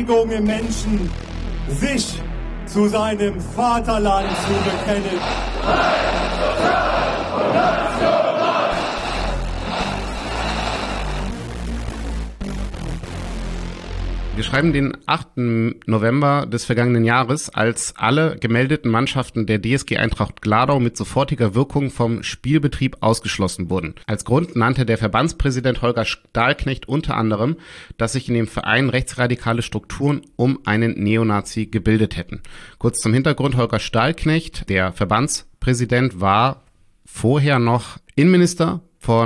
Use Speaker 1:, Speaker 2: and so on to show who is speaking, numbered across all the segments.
Speaker 1: Berechtigung im Menschen, sich zu seinem Vaterland zu bekennen.
Speaker 2: Wir schreiben den 8. November des vergangenen Jahres, als alle gemeldeten Mannschaften der DSG Eintracht Gladau mit sofortiger Wirkung vom Spielbetrieb ausgeschlossen wurden. Als Grund nannte der Verbandspräsident Holger Stahlknecht unter anderem, dass sich in dem Verein rechtsradikale Strukturen um einen Neonazi gebildet hätten. Kurz zum Hintergrund: Holger Stahlknecht, der Verbandspräsident, war vorher noch Innenminister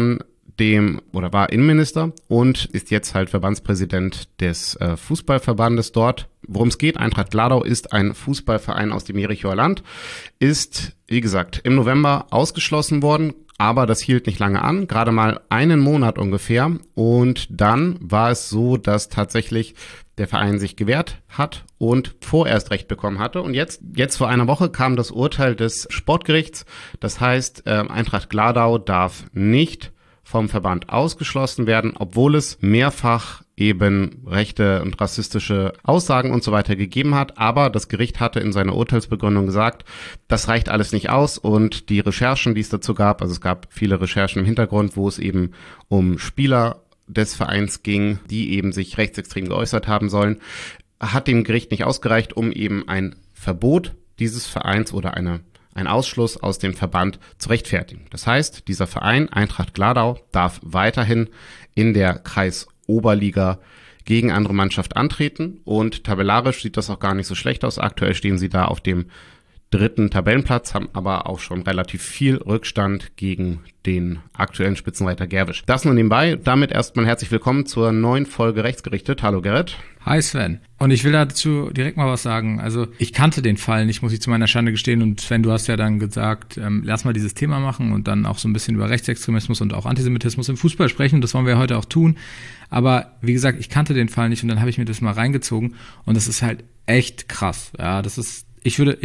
Speaker 2: war Innenminister und ist jetzt halt Verbandspräsident des Fußballverbandes dort. Worum es geht: Eintracht Gladau ist ein Fußballverein aus dem Jerichoer Land, ist, wie gesagt, im November ausgeschlossen worden, aber das hielt nicht lange an, gerade mal einen Monat ungefähr, und dann war es so, dass tatsächlich der Verein sich gewehrt hat und vorerst Recht bekommen hatte. Und jetzt vor einer Woche kam das Urteil des Sportgerichts. Das heißt, Eintracht Gladau darf nicht vom Verband ausgeschlossen werden, obwohl es mehrfach eben rechte und rassistische Aussagen und so weiter gegeben hat. Aber das Gericht hatte in seiner Urteilsbegründung gesagt, das reicht alles nicht aus, und die Recherchen, die es dazu gab, also es gab viele Recherchen im Hintergrund, wo es eben um Spieler des Vereins ging, die eben sich rechtsextrem geäußert haben sollen, hat dem Gericht nicht ausgereicht, um eben ein Verbot dieses Vereins oder ein Ausschluss aus dem Verband zu rechtfertigen. Das heißt, dieser Verein Eintracht Gladau darf weiterhin in der Kreisoberliga gegen andere Mannschaft antreten, und tabellarisch sieht das auch gar nicht so schlecht aus. Aktuell stehen sie da auf dem 3. Tabellenplatz, haben aber auch schon relativ viel Rückstand gegen den aktuellen Spitzenreiter Gerwisch. Das nur nebenbei. Damit erstmal herzlich willkommen zur neuen Folge Rechtsgerichtet. Hallo Gerrit.
Speaker 3: Hi Sven. Und ich will dazu direkt mal was sagen. Also ich kannte den Fall nicht, muss ich zu meiner Schande gestehen. Und Sven, du hast ja dann gesagt, lass mal dieses Thema machen und dann auch so ein bisschen über Rechtsextremismus und auch Antisemitismus im Fußball sprechen. Das wollen wir heute auch tun. Aber wie gesagt, ich kannte den Fall nicht, und dann habe ich mir das mal reingezogen, und das ist halt echt krass. Ja, das ist ich habe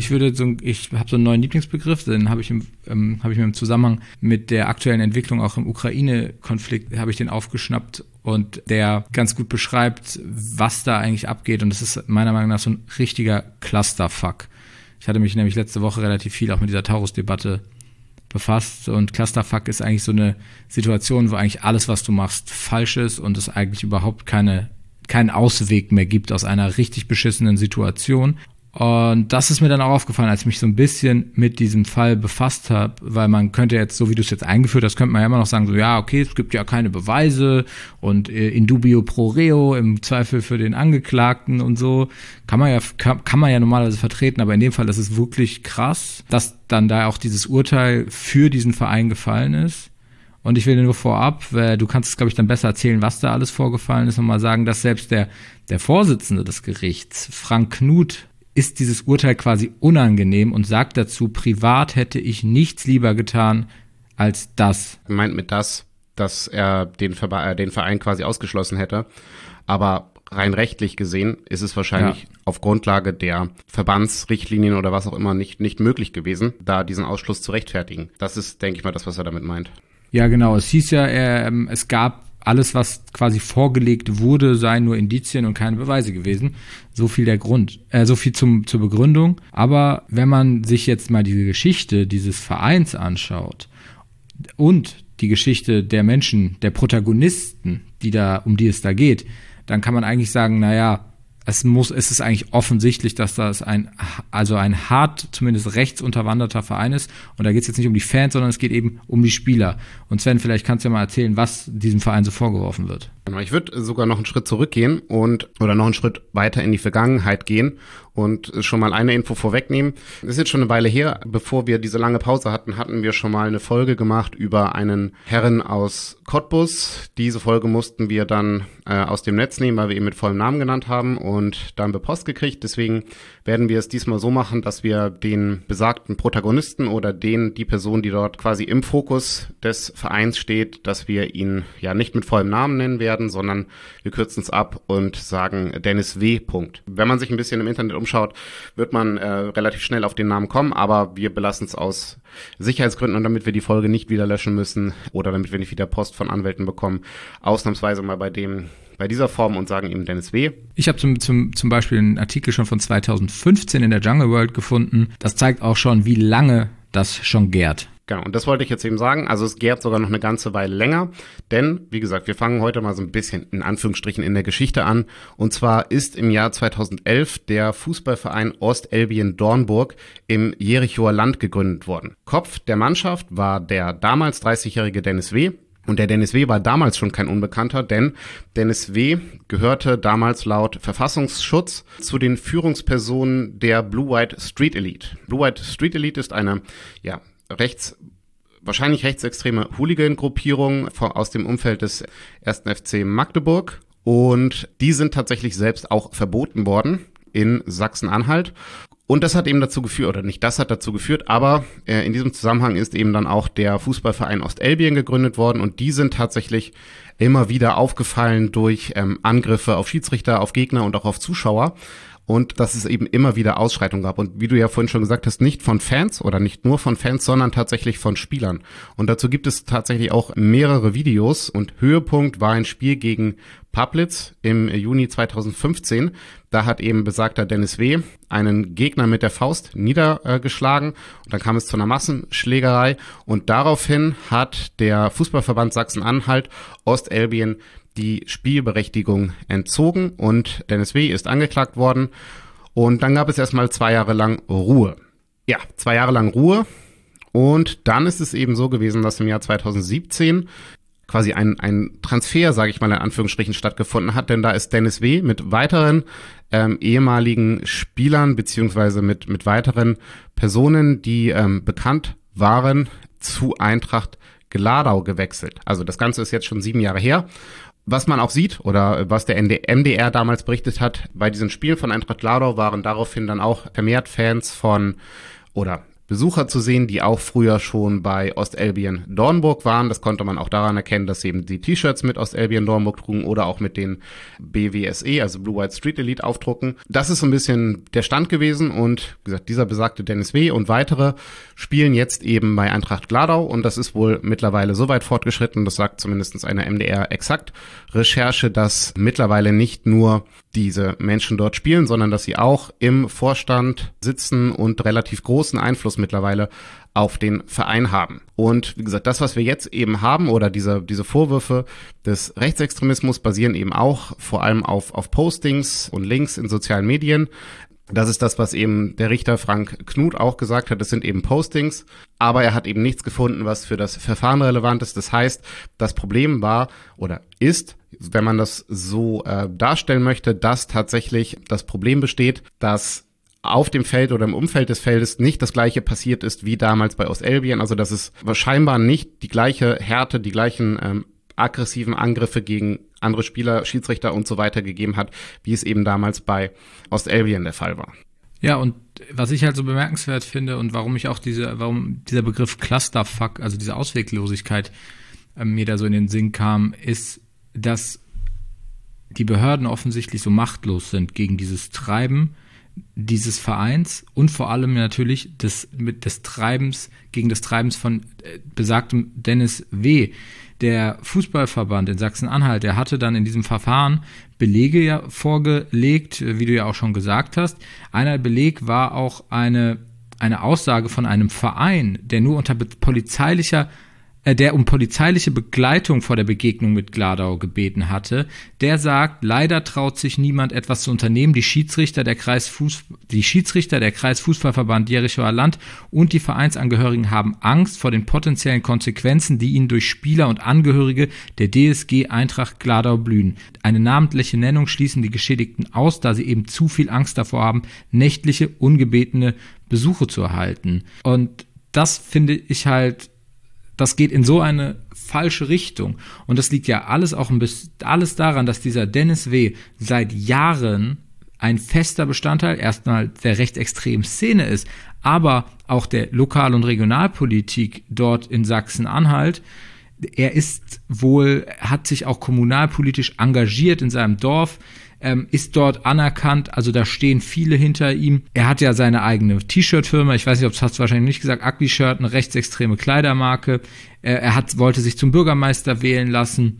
Speaker 3: so einen neuen Lieblingsbegriff, den habe ich mir im Zusammenhang mit der aktuellen Entwicklung auch im Ukraine-Konflikt habe ich den aufgeschnappt, und der ganz gut beschreibt, was da eigentlich abgeht, und das ist meiner Meinung nach so ein richtiger Clusterfuck. Ich hatte mich nämlich letzte Woche relativ viel auch mit dieser Taurus-Debatte befasst, und Clusterfuck ist eigentlich so eine Situation, wo eigentlich alles, was du machst, falsch ist und es eigentlich überhaupt keinen Ausweg mehr gibt aus einer richtig beschissenen Situation. Und das ist mir dann auch aufgefallen, als ich mich so ein bisschen mit diesem Fall befasst habe, weil man könnte jetzt, so wie du es jetzt eingeführt hast, könnte man ja immer noch sagen, so ja, okay, es gibt ja keine Beweise und in dubio pro reo, im Zweifel für den Angeklagten und so, kann man ja normalerweise vertreten, aber in dem Fall ist es wirklich krass, dass dann da auch dieses Urteil für diesen Verein gefallen ist. Und ich will dir nur vorab, du kannst es, glaube ich, dann besser erzählen, was da alles vorgefallen ist, und mal sagen, dass selbst der Vorsitzende des Gerichts, Frank Knuth, ist dieses Urteil quasi unangenehm und sagt dazu, privat hätte ich nichts lieber getan als das.
Speaker 2: Er meint mit das, dass er den Verein quasi ausgeschlossen hätte, aber rein rechtlich gesehen ist es wahrscheinlich auf Grundlage der Verbandsrichtlinien oder was auch immer nicht möglich gewesen, da diesen Ausschluss zu rechtfertigen. Das ist, denke ich mal, das, was er damit meint.
Speaker 3: Ja, genau. Es hieß ja, es gab alles, was quasi vorgelegt wurde, seien nur Indizien und keine Beweise gewesen. So viel so viel zur Begründung. Aber wenn man sich jetzt mal die Geschichte dieses Vereins anschaut und die Geschichte der Menschen, der Protagonisten, um die es da geht, dann kann man eigentlich sagen, naja, es ist eigentlich offensichtlich, dass das ein hart, zumindest rechts unterwanderter Verein ist. Und da geht es jetzt nicht um die Fans, sondern es geht eben um die Spieler. Und Sven, vielleicht kannst du ja mal erzählen, was diesem Verein so vorgeworfen wird.
Speaker 2: Ich würde sogar noch einen Schritt zurückgehen oder noch einen Schritt weiter in die Vergangenheit gehen und schon mal eine Info vorwegnehmen. Das ist jetzt schon eine Weile her. Bevor wir diese lange Pause hatten wir schon mal eine Folge gemacht über einen Herren aus Cottbus. Diese Folge mussten wir dann aus dem Netz nehmen, weil wir ihn mit vollem Namen genannt haben, und da haben wir Post gekriegt. Deswegen werden wir es diesmal so machen, dass wir den besagten Protagonisten oder die Person, die dort quasi im Fokus des Vereins steht, dass wir ihn ja nicht mit vollem Namen nennen werden, sondern wir kürzen es ab und sagen Dennis W. Wenn man sich ein bisschen im Internet umschaut, wird man relativ schnell auf den Namen kommen, aber wir belassen es aus Sicherheitsgründen und damit wir die Folge nicht wieder löschen müssen oder damit wir nicht wieder Post von Anwälten bekommen, ausnahmsweise mal bei dem bei dieser Form und sagen eben Dennis W.
Speaker 3: Ich habe zum Beispiel einen Artikel schon von 2015 in der Jungle World gefunden. Das zeigt auch schon, wie lange das schon gärt.
Speaker 2: Genau, und das wollte ich jetzt eben sagen. Also es gärt sogar noch eine ganze Weile länger, denn, wie gesagt, wir fangen heute mal so ein bisschen in Anführungsstrichen in der Geschichte an. Und zwar ist im Jahr 2011 der Fußballverein Ostelbien Dornburg im Jerichoer Land gegründet worden. Kopf der Mannschaft war der damals 30-jährige Dennis W. Und der Dennis W. war damals schon kein Unbekannter, denn Dennis W. gehörte damals laut Verfassungsschutz zu den Führungspersonen der Blue White Street Elite. Blue White Street Elite ist eine, wahrscheinlich rechtsextreme Hooligan-Gruppierung aus dem Umfeld des 1. FC Magdeburg. Und die sind tatsächlich selbst auch verboten worden in Sachsen-Anhalt. Und das hat eben dazu geführt, oder nicht das hat dazu geführt, aber in diesem Zusammenhang ist eben dann auch der Fußballverein Ostelbien gegründet worden und die sind tatsächlich immer wieder aufgefallen durch Angriffe auf Schiedsrichter, auf Gegner und auch auf Zuschauer. Und dass es eben immer wieder Ausschreitungen gab. Und wie du ja vorhin schon gesagt hast, nicht von Fans oder nicht nur von Fans, sondern tatsächlich von Spielern. Und dazu gibt es tatsächlich auch mehrere Videos. Und Höhepunkt war ein Spiel gegen Pablitz im Juni 2015. Da hat eben besagter Dennis W. einen Gegner mit der Faust niedergeschlagen. Und dann kam es zu einer Massenschlägerei. Und daraufhin hat der Fußballverband Sachsen-Anhalt Ostelbien die Spielberechtigung entzogen und Dennis W. ist angeklagt worden. Und dann gab es erstmal 2 Jahre lang Ruhe. Ja, 2 Jahre lang Ruhe. Und dann ist es eben so gewesen, dass im Jahr 2017 quasi ein Transfer, sage ich mal in Anführungsstrichen, stattgefunden hat. Denn da ist Dennis W. mit weiteren ehemaligen Spielern beziehungsweise mit weiteren Personen, die bekannt waren, zu Eintracht Gladau gewechselt. Also das Ganze ist jetzt schon 7 Jahre her. Was man auch sieht oder was der MDR damals berichtet hat, bei diesen Spielen von Eintracht Gladau waren daraufhin dann auch vermehrt Fans oder Besucher zu sehen, die auch früher schon bei Ostelbien Dornburg waren. Das konnte man auch daran erkennen, dass sie eben die T-Shirts mit Ostelbien Dornburg trugen oder auch mit den BWSE, also Blue White Street Elite Aufdrucken. Das ist so ein bisschen der Stand gewesen und wie gesagt, dieser besagte Dennis W. und weitere spielen jetzt eben bei Eintracht Gladau und das ist wohl mittlerweile so weit fortgeschritten, das sagt zumindest eine MDR-Exakt-Recherche, dass mittlerweile nicht nur diese Menschen dort spielen, sondern dass sie auch im Vorstand sitzen und relativ großen Einfluss mittlerweile auf den Verein haben. Und wie gesagt, das, was wir jetzt eben haben oder diese Vorwürfe des Rechtsextremismus basieren eben auch vor allem auf Postings und Links in sozialen Medien. Das ist das, was eben der Richter Frank Knuth auch gesagt hat. Das sind eben Postings, aber er hat eben nichts gefunden, was für das Verfahren relevant ist. Das heißt, das Problem war oder ist, wenn man das so darstellen möchte, dass tatsächlich das Problem besteht, dass auf dem Feld oder im Umfeld des Feldes nicht das Gleiche passiert ist wie damals bei Ostelbien. Also dass es scheinbar nicht die gleiche Härte, die gleichen aggressiven Angriffe gegen andere Spieler, Schiedsrichter und so weiter gegeben hat, wie es eben damals bei Ostelbien der Fall war.
Speaker 3: Ja, und was ich halt so bemerkenswert finde und warum dieser Begriff Clusterfuck, also diese Ausweglosigkeit mir da so in den Sinn kam, ist, dass die Behörden offensichtlich so machtlos sind gegen dieses Treiben dieses Vereins und vor allem natürlich gegen das Treibens von besagtem Dennis W. Der Fußballverband in Sachsen-Anhalt, der hatte dann in diesem Verfahren Belege ja vorgelegt, wie du ja auch schon gesagt hast. Einer Beleg war auch eine Aussage von einem Verein, der nur um polizeiliche Begleitung vor der Begegnung mit Gladau gebeten hatte, der sagt, leider traut sich niemand etwas zu unternehmen. Die Schiedsrichter der Kreisfußballverband Jerichoer Land und die Vereinsangehörigen haben Angst vor den potenziellen Konsequenzen, die ihnen durch Spieler und Angehörige der DSG Eintracht Gladau blühen. Eine namentliche Nennung schließen die Geschädigten aus, da sie eben zu viel Angst davor haben, nächtliche, ungebetene Besuche zu erhalten. Und das finde ich halt, das geht in so eine falsche Richtung. Und das liegt ja alles daran, dass dieser Dennis W. seit Jahren ein fester Bestandteil erstmal der rechtsextremen Szene ist, aber auch der Lokal- und Regionalpolitik dort in Sachsen-Anhalt. Er hat sich auch kommunalpolitisch engagiert in seinem Dorf, ist dort anerkannt, also da stehen viele hinter ihm. Er hat ja seine eigene T-Shirt-Firma, ich weiß nicht, hast du wahrscheinlich nicht gesagt, Ugly Shirt, eine rechtsextreme Kleidermarke. Er wollte sich zum Bürgermeister wählen lassen.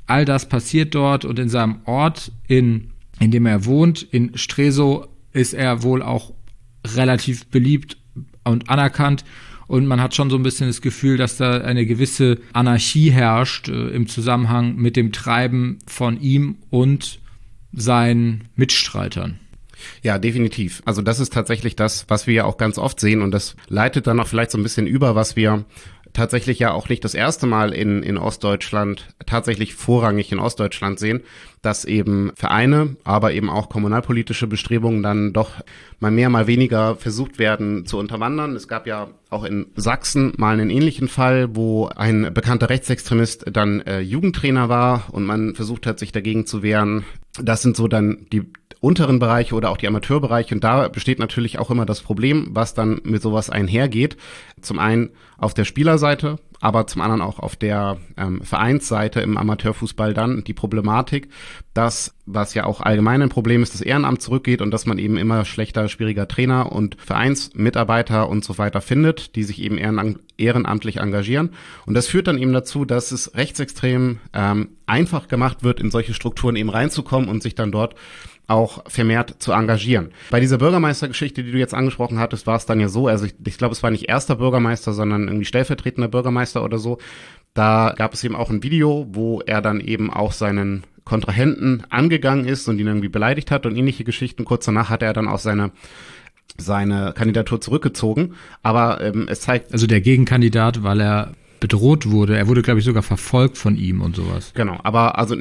Speaker 3: all das passiert dort und in seinem Ort, in dem er wohnt, in Stresow, ist er wohl auch relativ beliebt und anerkannt. Und man hat schon so ein bisschen das Gefühl, dass da eine gewisse Anarchie herrscht im Zusammenhang mit dem Treiben von ihm und seinen Mitstreitern.
Speaker 2: Ja, definitiv. Also das ist tatsächlich das, was wir ja auch ganz oft sehen, und das leitet dann auch vielleicht so ein bisschen über, was wir tatsächlich ja auch nicht das erste Mal in Ostdeutschland, tatsächlich vorrangig in Ostdeutschland sehen, dass eben Vereine, aber eben auch kommunalpolitische Bestrebungen dann doch mal mehr, mal weniger versucht werden zu unterwandern. Es gab ja auch in Sachsen mal einen ähnlichen Fall, wo ein bekannter Rechtsextremist dann Jugendtrainer war und man versucht hat, sich dagegen zu wehren. Das sind so dann die unteren Bereiche oder auch die Amateurbereiche, und da besteht natürlich auch immer das Problem, was dann mit sowas einhergeht. Zum einen auf der Spielerseite, aber zum anderen auch auf der Vereinsseite im Amateurfußball dann die Problematik, dass, was ja auch allgemein ein Problem ist, das Ehrenamt zurückgeht und dass man eben immer schlechter, schwieriger Trainer und Vereinsmitarbeiter und so weiter findet, die sich eben ehrenamtlich engagieren. Und das führt dann eben dazu, dass es rechtsextrem einfach gemacht wird, in solche Strukturen eben reinzukommen und sich dann dort auch vermehrt zu engagieren. Bei dieser Bürgermeistergeschichte, die du jetzt angesprochen hattest, war es dann ja so, also ich glaube, es war nicht erster Bürgermeister, sondern irgendwie stellvertretender Bürgermeister oder so. Da gab es eben auch ein Video, wo er dann eben auch seinen Kontrahenten angegangen ist und ihn irgendwie beleidigt hat und ähnliche Geschichten. Kurz danach hat er dann auch seine Kandidatur zurückgezogen. Aber es zeigt...
Speaker 3: Also der Gegenkandidat, weil er bedroht wurde. Er wurde, glaube ich, sogar verfolgt von ihm und sowas.
Speaker 2: Genau, aber also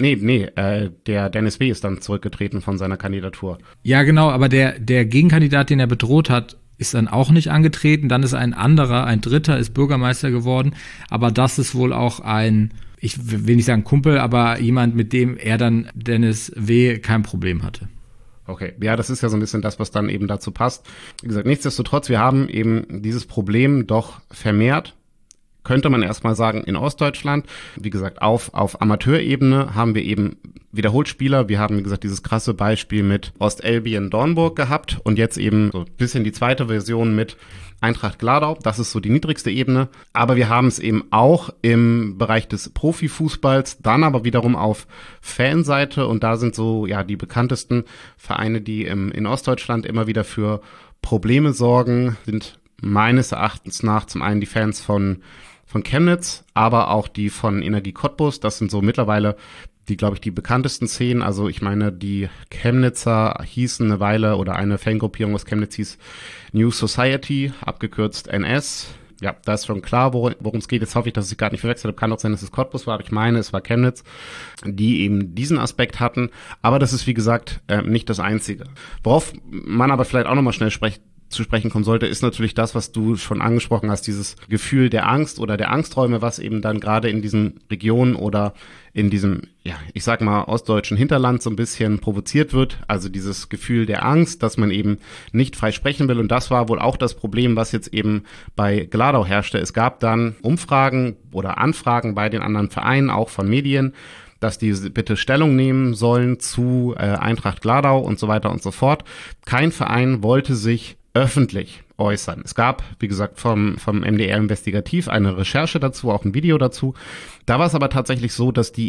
Speaker 2: der Dennis W. ist dann zurückgetreten von seiner Kandidatur.
Speaker 3: Ja, genau, aber der Gegenkandidat, den er bedroht hat, ist dann auch nicht angetreten. Dann ist ein Dritter ist Bürgermeister geworden. Aber das ist wohl auch ich will nicht sagen Kumpel, aber jemand, mit dem er dann, Dennis W., kein Problem hatte.
Speaker 2: Okay, ja, das ist ja so ein bisschen das, was dann eben dazu passt. Wie gesagt, nichtsdestotrotz, wir haben eben dieses Problem doch vermehrt, könnte man erstmal sagen, in Ostdeutschland. Wie gesagt, auf Amateurebene haben wir eben wiederholt Spieler. Wir haben, wie gesagt, dieses krasse Beispiel mit Ostelbien Dornburg gehabt und jetzt eben so ein bisschen die zweite Version mit Eintracht Gladau. Das ist so die niedrigste Ebene. Aber wir haben es eben auch im Bereich des Profifußballs, dann aber wiederum auf Fanseite, und da sind so ja die bekanntesten Vereine, die in Ostdeutschland immer wieder für Probleme sorgen, sind meines Erachtens nach zum einen die Fans von Chemnitz, aber auch die von Energie Cottbus. Das sind so mittlerweile die, glaube ich, die bekanntesten Szenen. Also ich meine, die Chemnitzer hießen eine Weile, oder eine Fangruppierung aus Chemnitz hieß New Society, abgekürzt NS. Ja, da ist schon klar, worum es geht. Jetzt hoffe ich, dass ich gerade nicht verwechselt habe. Kann auch sein, dass es Cottbus war, aber ich meine, es war Chemnitz, die eben diesen Aspekt hatten. Aber das ist, wie gesagt, nicht das Einzige. Worauf man aber vielleicht auch nochmal schnell zu sprechen kommen sollte, ist natürlich das, was du schon angesprochen hast, dieses Gefühl der Angst oder der Angsträume, was eben dann gerade in diesen Regionen oder in diesem, ja, ich sag mal, ostdeutschen Hinterland so ein bisschen provoziert wird. Also dieses Gefühl der Angst, dass man eben nicht frei sprechen will. Und das war wohl auch das Problem, was jetzt eben bei Gladau herrschte. Es gab dann Umfragen oder Anfragen bei den anderen Vereinen, auch von Medien, dass die bitte Stellung nehmen sollen zu Eintracht Gladau und so weiter und so fort. Kein Verein wollte sich öffentlich äußern. Es gab, wie gesagt, vom MDR Investigativ eine Recherche dazu, auch ein Video dazu. Da war es aber tatsächlich so, dass die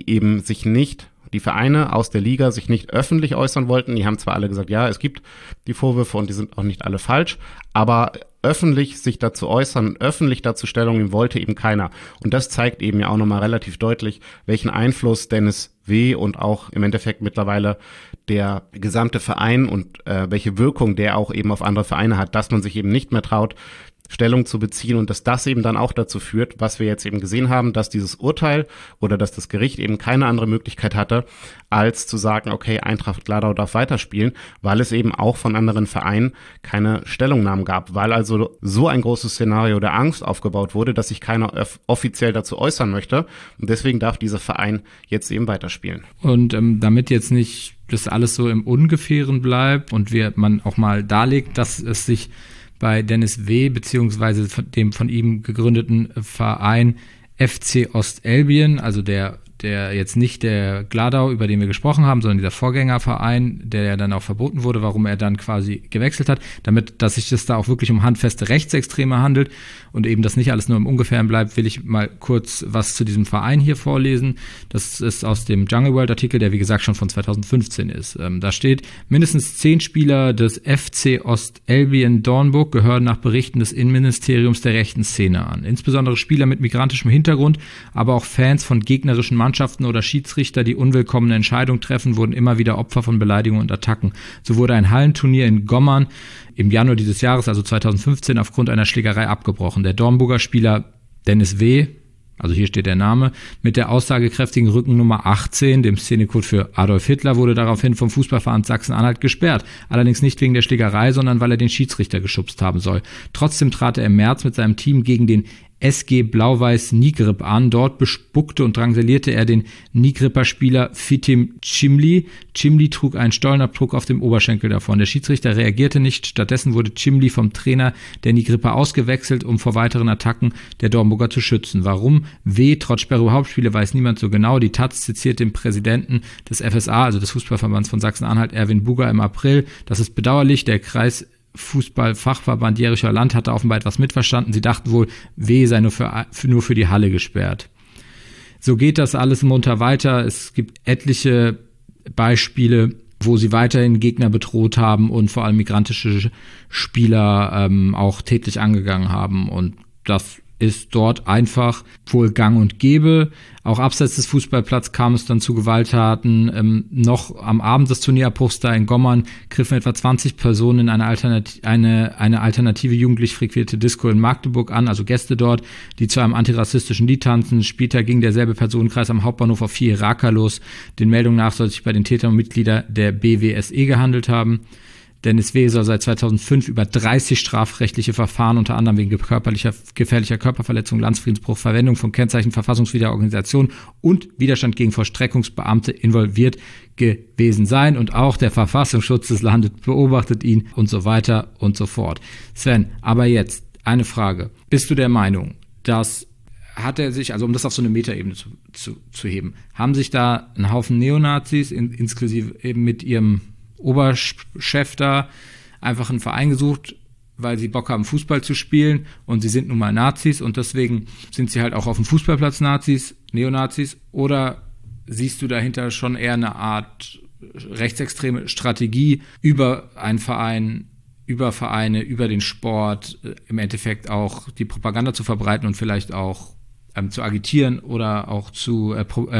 Speaker 2: Vereine aus der Liga sich nicht öffentlich äußern wollten. Die haben zwar alle gesagt, ja, es gibt die Vorwürfe und die sind auch nicht alle falsch, aber öffentlich sich dazu äußern, öffentlich dazu Stellung nehmen wollte eben keiner. Und das zeigt eben ja auch nochmal relativ deutlich, welchen Einfluss Dennis W. und auch im Endeffekt mittlerweile der gesamte Verein und welche Wirkung der auch eben auf andere Vereine hat, dass man sich eben nicht mehr traut, Stellung zu beziehen, und dass das eben dann auch dazu führt, was wir jetzt eben gesehen haben, dass dieses Urteil oder dass das Gericht eben keine andere Möglichkeit hatte, als zu sagen, okay, Eintracht Gladau darf weiterspielen, weil es eben auch von anderen Vereinen keine Stellungnahmen gab, weil also so ein großes Szenario der Angst aufgebaut wurde, dass sich keiner offiziell dazu äußern möchte, und deswegen darf dieser Verein jetzt eben weiterspielen.
Speaker 3: Und damit jetzt nicht das alles so im Ungefähren bleibt und man auch mal darlegt, dass es sich bei Dennis W. beziehungsweise dem von ihm gegründeten Verein FC Ostelbien, also der der jetzt nicht der Gladau, über den wir gesprochen haben, sondern dieser Vorgängerverein, der ja dann auch verboten wurde, warum er dann quasi gewechselt hat, dass sich das da auch wirklich um handfeste Rechtsextreme handelt und eben das nicht alles nur im Ungefähren bleibt, will ich mal kurz was zu diesem Verein hier vorlesen. Das ist aus dem Jungle World Artikel, der wie gesagt schon von 2015 ist. Da steht, mindestens 10 Spieler des FC Ostelby in Dornburg gehören nach Berichten des Innenministeriums der rechten Szene an. Insbesondere Spieler mit migrantischem Hintergrund, aber auch Fans von gegnerischen Mannschaften oder Schiedsrichter, die unwillkommene Entscheidungen treffen, wurden immer wieder Opfer von Beleidigungen und Attacken. So wurde ein Hallenturnier in Gommern im Januar dieses Jahres, also 2015, aufgrund einer Schlägerei abgebrochen. Der Dornburger Spieler Dennis W., also hier steht der Name, mit der aussagekräftigen Rückennummer 18, dem Szenecode für Adolf Hitler, wurde daraufhin vom Fußballverband Sachsen-Anhalt gesperrt. Allerdings nicht wegen der Schlägerei, sondern weil er den Schiedsrichter geschubst haben soll. Trotzdem trat er im März mit seinem Team gegen den SG Blau-Weiß Nigrip an. Dort bespuckte und drangsalierte er den Nigripper Spieler Fitim Cimli. Cimli trug einen Stollenabdruck auf dem Oberschenkel davon. Der Schiedsrichter reagierte nicht. Stattdessen wurde Cimli vom Trainer der Nigripper ausgewechselt, um vor weiteren Attacken der Dornburger zu schützen. Warum? Trotz Sperre Hauptspiele weiß niemand so genau. Die Taz zitiert den Präsidenten des FSA, also des Fußballverbands von Sachsen-Anhalt, Erwin Buger, im April. Das ist bedauerlich. Der Kreisfußballfachverband Jerichoer Land hatte offenbar etwas mitverstanden. Sie dachten wohl, sei nur für die Halle gesperrt. So geht das alles munter weiter. Es gibt etliche Beispiele, wo sie weiterhin Gegner bedroht haben und vor allem migrantische Spieler auch tätlich angegangen haben. Und das ist dort einfach wohl gang und gäbe. Auch abseits des Fußballplatzes kam es dann zu Gewalttaten. Noch am Abend des Turnierabbruchs da in Gommern griffen etwa 20 Personen in eine alternative jugendlich frequentierte Disco in Magdeburg an, also Gäste dort, die zu einem antirassistischen Lied tanzen. Später ging derselbe Personenkreis am Hauptbahnhof auf 4 Iraker los. Den Meldungen nach soll es sich bei den Tätern um Mitglieder der BWSE gehandelt haben. Dennis W. soll seit 2005 über 30 strafrechtliche Verfahren, unter anderem wegen gefährlicher Körperverletzung, Landesfriedensbruch, Verwendung von Kennzeichen verfassungswidriger Organisation und Widerstand gegen Vollstreckungsbeamte involviert gewesen sein. Und auch der Verfassungsschutz des Landes beobachtet ihn und so weiter und so fort. Sven, aber jetzt eine Frage. Bist du der Meinung, dass hat er sich, also um das auf so eine Metaebene zu heben, haben sich da ein Haufen Neonazis, inklusive eben mit ihrem Oberchef da, einfach einen Verein gesucht, weil sie Bock haben, Fußball zu spielen und sie sind nun mal Nazis und deswegen sind sie halt auch auf dem Fußballplatz Neonazis, oder siehst du dahinter schon eher eine Art rechtsextreme Strategie über einen Verein, über Vereine, über den Sport, im Endeffekt auch die Propaganda zu verbreiten und vielleicht auch zu agitieren oder auch zu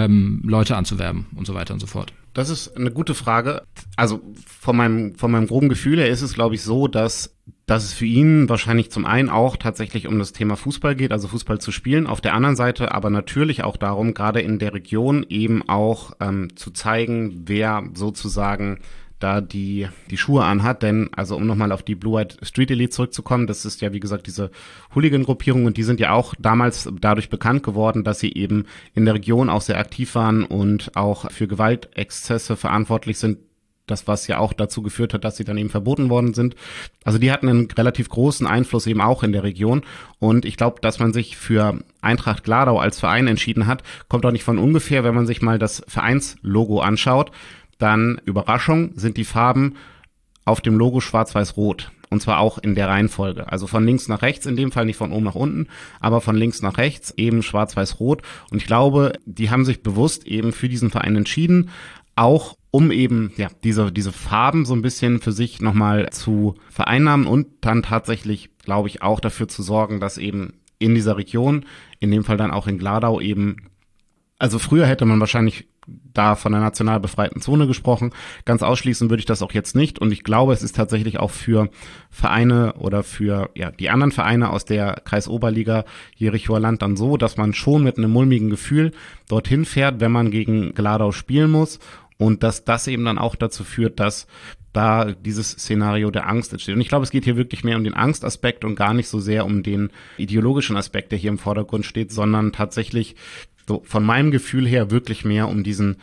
Speaker 3: Leute anzuwerben und so weiter und so fort?
Speaker 2: Das ist eine gute Frage. Also von meinem groben Gefühl her ist es, glaube ich, so, dass es für ihn wahrscheinlich zum einen auch tatsächlich um das Thema Fußball geht, also Fußball zu spielen. Auf der anderen Seite aber natürlich auch darum, gerade in der Region eben auch zu zeigen, wer sozusagen da die Schuhe anhat, denn, also um nochmal auf die Blue White Street Elite zurückzukommen, das ist ja, wie gesagt, diese Hooligan-Gruppierung und die sind ja auch damals dadurch bekannt geworden, dass sie eben in der Region auch sehr aktiv waren und auch für Gewaltexzesse verantwortlich sind, das, was ja auch dazu geführt hat, dass sie dann eben verboten worden sind. Also die hatten einen relativ großen Einfluss eben auch in der Region und ich glaube, dass man sich für Eintracht Gladau als Verein entschieden hat, kommt auch nicht von ungefähr, wenn man sich mal das Vereinslogo anschaut. Dann, Überraschung, sind die Farben auf dem Logo schwarz-weiß-rot. Und zwar auch in der Reihenfolge. Also von links nach rechts, in dem Fall nicht von oben nach unten, aber von links nach rechts eben schwarz-weiß-rot. Und ich glaube, die haben sich bewusst eben für diesen Verein entschieden, auch um eben ja diese Farben so ein bisschen für sich nochmal zu vereinnahmen und dann tatsächlich, glaube ich, auch dafür zu sorgen, dass eben in dieser Region, in dem Fall dann auch in Gladau eben, also früher hätte man wahrscheinlich da von der national befreiten Zone gesprochen. Ganz ausschließen würde ich das auch jetzt nicht. Und ich glaube, es ist tatsächlich auch für Vereine oder für die anderen Vereine aus der Kreisoberliga Jerichoer Land dann so, dass man schon mit einem mulmigen Gefühl dorthin fährt, wenn man gegen Gladau spielen muss. Und dass das eben dann auch dazu führt, dass da dieses Szenario der Angst entsteht. Und ich glaube, es geht hier wirklich mehr um den Angstaspekt und gar nicht so sehr um den ideologischen Aspekt, der hier im Vordergrund steht, sondern tatsächlich so von meinem Gefühl her wirklich mehr um diesen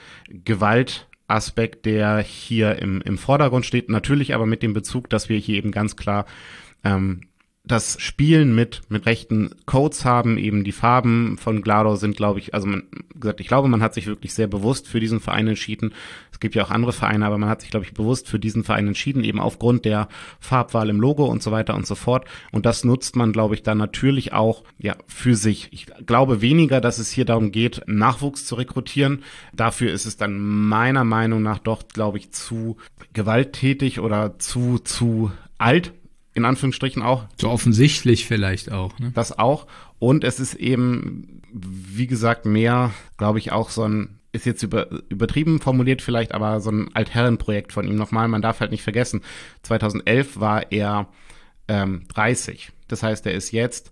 Speaker 2: Gewaltaspekt, der hier im Vordergrund steht. Natürlich aber mit dem Bezug, dass wir hier eben ganz klar das Spielen mit rechten Codes haben, eben die Farben von Gladau sind, glaube ich, also ich glaube, man hat sich wirklich sehr bewusst für diesen Verein entschieden. Es gibt ja auch andere Vereine, aber man hat sich, glaube ich, bewusst für diesen Verein entschieden, eben aufgrund der Farbwahl im Logo und so weiter und so fort. Und das nutzt man, glaube ich, dann natürlich auch, ja, für sich. Ich glaube weniger, dass es hier darum geht, Nachwuchs zu rekrutieren. Dafür ist es dann meiner Meinung nach doch, glaube ich, zu gewalttätig oder zu alt. In Anführungsstrichen auch.
Speaker 3: So offensichtlich vielleicht auch. Ne?
Speaker 2: Das auch. Und es ist eben, wie gesagt, mehr, glaube ich, auch so ein, ist jetzt übertrieben formuliert vielleicht, aber so ein Altherrenprojekt von ihm nochmal. Man darf halt nicht vergessen, 2011 war er 30. Das heißt, er ist jetzt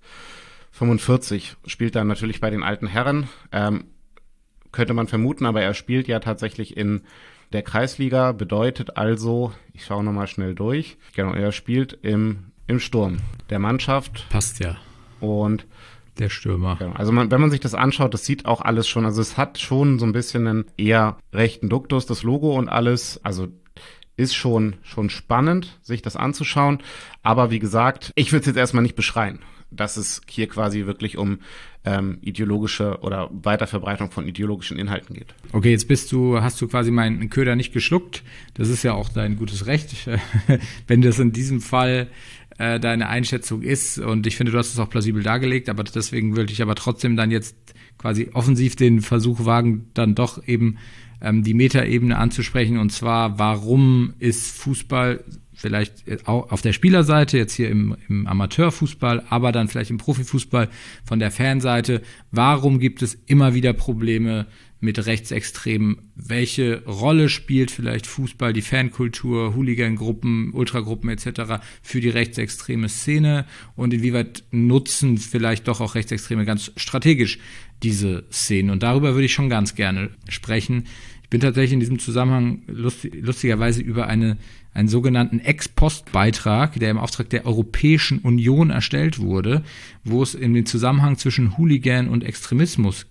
Speaker 2: 45, spielt dann natürlich bei den alten Herren. Könnte man vermuten, aber er spielt ja tatsächlich in der Kreisliga, bedeutet also, ich schaue nochmal schnell durch, genau, er spielt im Sturm der Mannschaft.
Speaker 3: Passt ja.
Speaker 2: Und
Speaker 3: der Stürmer.
Speaker 2: Genau, also wenn man sich das anschaut, das sieht auch alles schon, also es hat schon so ein bisschen einen eher rechten Duktus, das Logo und alles, also ist schon spannend, sich das anzuschauen, aber wie gesagt, ich würde es jetzt erstmal nicht beschreien, dass es hier quasi wirklich um ideologische oder Weiterverbreitung von ideologischen Inhalten geht.
Speaker 3: Okay, jetzt hast du quasi meinen Köder nicht geschluckt. Das ist ja auch dein gutes Recht, wenn das in diesem Fall deine Einschätzung ist. Und ich finde, du hast es auch plausibel dargelegt, aber deswegen würde ich aber trotzdem dann jetzt quasi offensiv den Versuch wagen, dann doch eben die Metaebene anzusprechen. Und zwar, warum ist Fußball vielleicht auch auf der Spielerseite, jetzt hier im Amateurfußball, aber dann vielleicht im Profifußball von der Fanseite, warum gibt es immer wieder Probleme mit Rechtsextremen? Welche Rolle spielt vielleicht Fußball, die Fankultur, Hooligan-Gruppen, Ultragruppen etc. für die rechtsextreme Szene? Und inwieweit nutzen vielleicht doch auch Rechtsextreme ganz strategisch diese Szenen? Und darüber würde ich schon ganz gerne sprechen. Ich bin tatsächlich in diesem Zusammenhang lustigerweise über einen sogenannten Ex-Post-Beitrag, der im Auftrag der Europäischen Union erstellt wurde, wo es in den Zusammenhang zwischen Hooligan und Extremismus,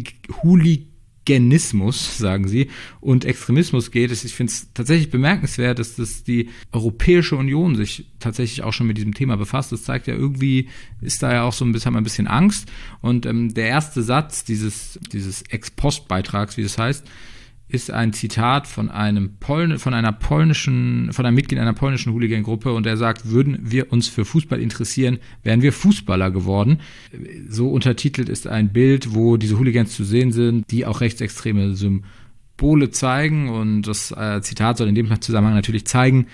Speaker 3: Hooliganismus, sagen sie, und Extremismus geht. Ich finde es tatsächlich bemerkenswert, dass die Europäische Union sich tatsächlich auch schon mit diesem Thema befasst. Das zeigt ja irgendwie, ist da ja auch so ein bisschen Angst. Und der erste Satz dieses Ex-Post-Beitrags, wie das heißt, ist ein Zitat von einem Mitglied einer polnischen Hooligan-Gruppe, und er sagt, würden wir uns für Fußball interessieren, wären wir Fußballer geworden. So untertitelt ist ein Bild, wo diese Hooligans zu sehen sind, die auch rechtsextreme Symbole zeigen, und das Zitat soll in dem Zusammenhang natürlich zeigen,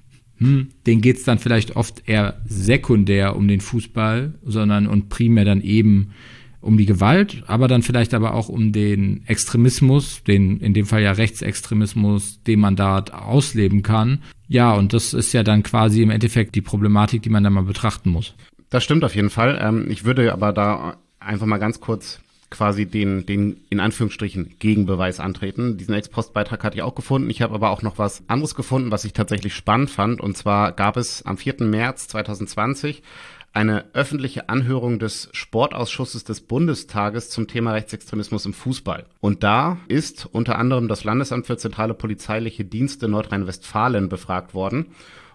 Speaker 3: denen geht es dann vielleicht oft eher sekundär um den Fußball, und primär dann eben um die Gewalt, aber dann vielleicht aber auch um den Extremismus, den in dem Fall ja Rechtsextremismus, den man da ausleben kann. Ja, und das ist ja dann quasi im Endeffekt die Problematik, die man da mal betrachten muss.
Speaker 2: Das stimmt auf jeden Fall. Ich würde aber da einfach mal ganz kurz quasi den in Anführungsstrichen Gegenbeweis antreten. Diesen Ex-Post-Beitrag hatte ich auch gefunden. Ich habe aber auch noch was anderes gefunden, was ich tatsächlich spannend fand. Und zwar gab es am 4. März 2020 eine öffentliche Anhörung des Sportausschusses des Bundestages zum Thema Rechtsextremismus im Fußball. Und da ist unter anderem das Landesamt für zentrale polizeiliche Dienste Nordrhein-Westfalen befragt worden.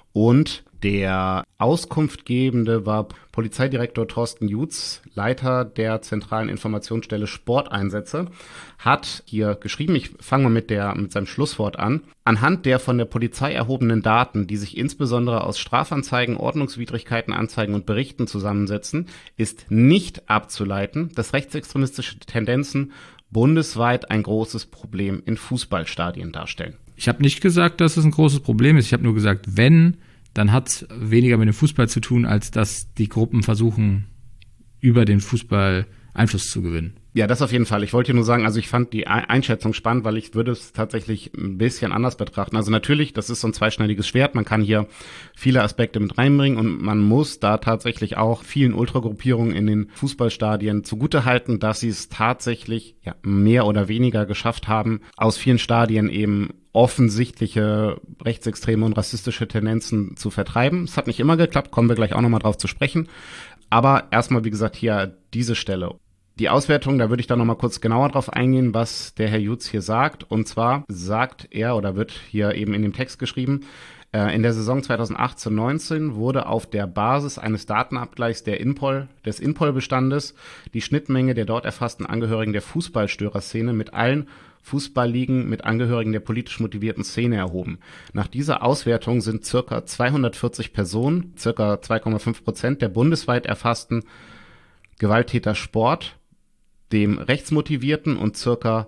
Speaker 2: Und der Auskunftgebende war Polizeidirektor Thorsten Jutz, Leiter der zentralen Informationsstelle Sporteinsätze, hat hier geschrieben, ich fange mal mit seinem Schlusswort an. Anhand der von der Polizei erhobenen Daten, die sich insbesondere aus Strafanzeigen, Ordnungswidrigkeiten, Anzeigen und Berichten zusammensetzen, ist nicht abzuleiten, dass rechtsextremistische Tendenzen bundesweit ein großes Problem in Fußballstadien darstellen.
Speaker 3: Ich habe nicht gesagt, dass es ein großes Problem ist. Ich habe nur gesagt, dann hat es weniger mit dem Fußball zu tun, als dass die Gruppen versuchen, über den Fußball Einfluss zu gewinnen.
Speaker 2: Ja, das auf jeden Fall. Ich wollte hier nur sagen, also ich fand die Einschätzung spannend, weil ich würde es tatsächlich ein bisschen anders betrachten. Also natürlich, das ist so ein zweischneidiges Schwert. Man kann hier viele Aspekte mit reinbringen und man muss da tatsächlich auch vielen Ultragruppierungen in den Fußballstadien zugutehalten, dass sie es tatsächlich mehr oder weniger geschafft haben, aus vielen Stadien eben offensichtliche rechtsextreme und rassistische Tendenzen zu vertreiben. Es hat nicht immer geklappt, kommen wir gleich auch nochmal drauf zu sprechen. Aber erstmal, wie gesagt, hier diese Stelle. Die Auswertung, da würde ich da nochmal kurz genauer drauf eingehen, was der Herr Jutz hier sagt. Und zwar sagt er, oder wird hier eben in dem Text geschrieben, In der Saison 2018-19 wurde auf der Basis eines Datenabgleichs des InPol-Bestandes die Schnittmenge der dort erfassten Angehörigen der Fußballstörerszene mit allen Fußballligen mit Angehörigen der politisch motivierten Szene erhoben. Nach dieser Auswertung sind circa 240 Personen, circa 2,5% der bundesweit erfassten Gewalttäter Sport, dem rechtsmotivierten und circa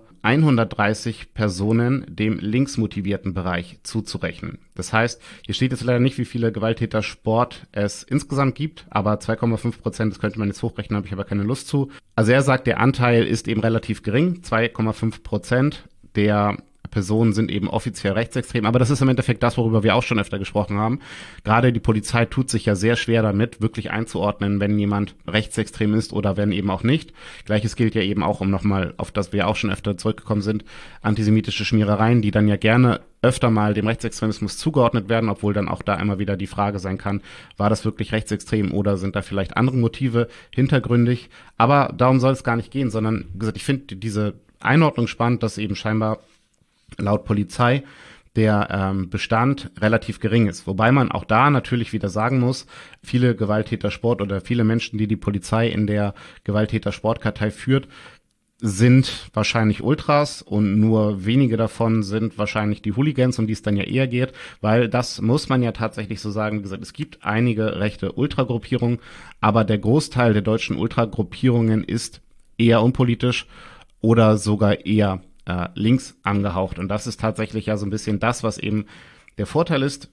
Speaker 2: 130 Personen dem linksmotivierten Bereich zuzurechnen. Das heißt, hier steht jetzt leider nicht, wie viele Gewalttäter Sport es insgesamt gibt, aber 2,5%, das könnte man jetzt hochrechnen, habe ich aber keine Lust zu. Also er sagt, der Anteil ist eben relativ gering, 2,5% der Personen sind eben offiziell rechtsextrem, aber das ist im Endeffekt das, worüber wir auch schon öfter gesprochen haben. Gerade die Polizei tut sich ja sehr schwer damit, wirklich einzuordnen, wenn jemand rechtsextrem ist oder wenn eben auch nicht. Gleiches gilt ja eben auch, um nochmal auf das wir auch schon öfter zurückgekommen sind, antisemitische Schmierereien, die dann ja gerne öfter mal dem Rechtsextremismus zugeordnet werden, obwohl dann auch da immer wieder die Frage sein kann, war das wirklich rechtsextrem oder sind da vielleicht andere Motive hintergründig? Aber darum soll es gar nicht gehen, sondern wie gesagt, ich finde diese Einordnung spannend, dass eben scheinbar laut Polizei der Bestand relativ gering ist. Wobei man auch da natürlich wieder sagen muss, viele Gewalttäter-Sport oder viele Menschen, die die Polizei in der Gewalttäter-Sportkartei führt, sind wahrscheinlich Ultras und nur wenige davon sind wahrscheinlich die Hooligans, um die es dann ja eher geht, weil das muss man ja tatsächlich so sagen. Wie gesagt, es gibt einige rechte Ultragruppierungen, aber der Großteil der deutschen Ultragruppierungen ist eher unpolitisch oder sogar eher links angehaucht. Und das ist tatsächlich ja so ein bisschen das, was eben der Vorteil ist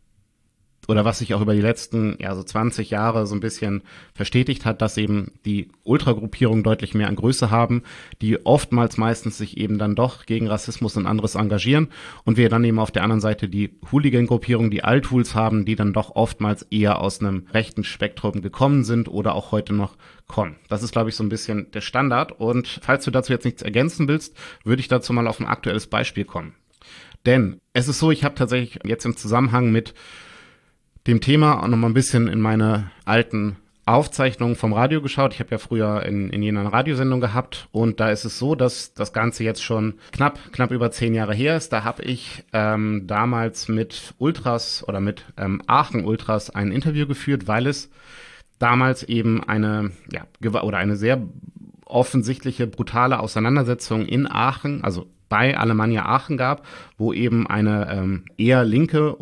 Speaker 2: oder was sich auch über die letzten so 20 Jahre so ein bisschen verstetigt hat, dass eben die Ultragruppierungen deutlich mehr an Größe haben, die oftmals meistens sich eben dann doch gegen Rassismus und anderes engagieren und wir dann eben auf der anderen Seite die Hooligan-Gruppierungen, die Altools haben, die dann doch oftmals eher aus einem rechten Spektrum gekommen sind oder auch heute noch kommen. Das ist, glaube ich, so ein bisschen der Standard und falls du dazu jetzt nichts ergänzen willst, würde ich dazu mal auf ein aktuelles Beispiel kommen. Denn es ist so, ich habe tatsächlich jetzt im Zusammenhang mit dem Thema auch noch mal ein bisschen in meine alten Aufzeichnungen vom Radio geschaut. Ich habe ja früher in Jena eine Radiosendung gehabt und da ist es so, dass das Ganze jetzt schon knapp über 10 Jahre her ist. Da habe ich damals mit Ultras oder mit Aachen Ultras ein Interview geführt, weil es damals eben eine sehr offensichtliche brutale Auseinandersetzung in Aachen, also bei Alemannia Aachen gab, wo eben eine eher linke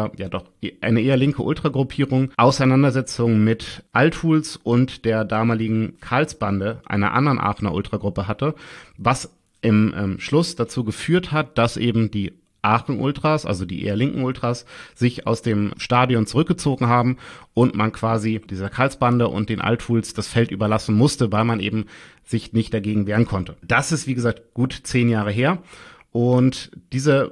Speaker 2: Ultragruppierung Auseinandersetzungen mit Altools und der damaligen Karlsbande, einer anderen Aachener Ultragruppe hatte, was im Schluss dazu geführt hat, dass eben die Aachen-Ultras, also die eher linken Ultras, sich aus dem Stadion zurückgezogen haben und man quasi dieser Karlsbande und den Altools das Feld überlassen musste, weil man eben sich nicht dagegen wehren konnte. Das ist, wie gesagt, gut 10 Jahre her und diese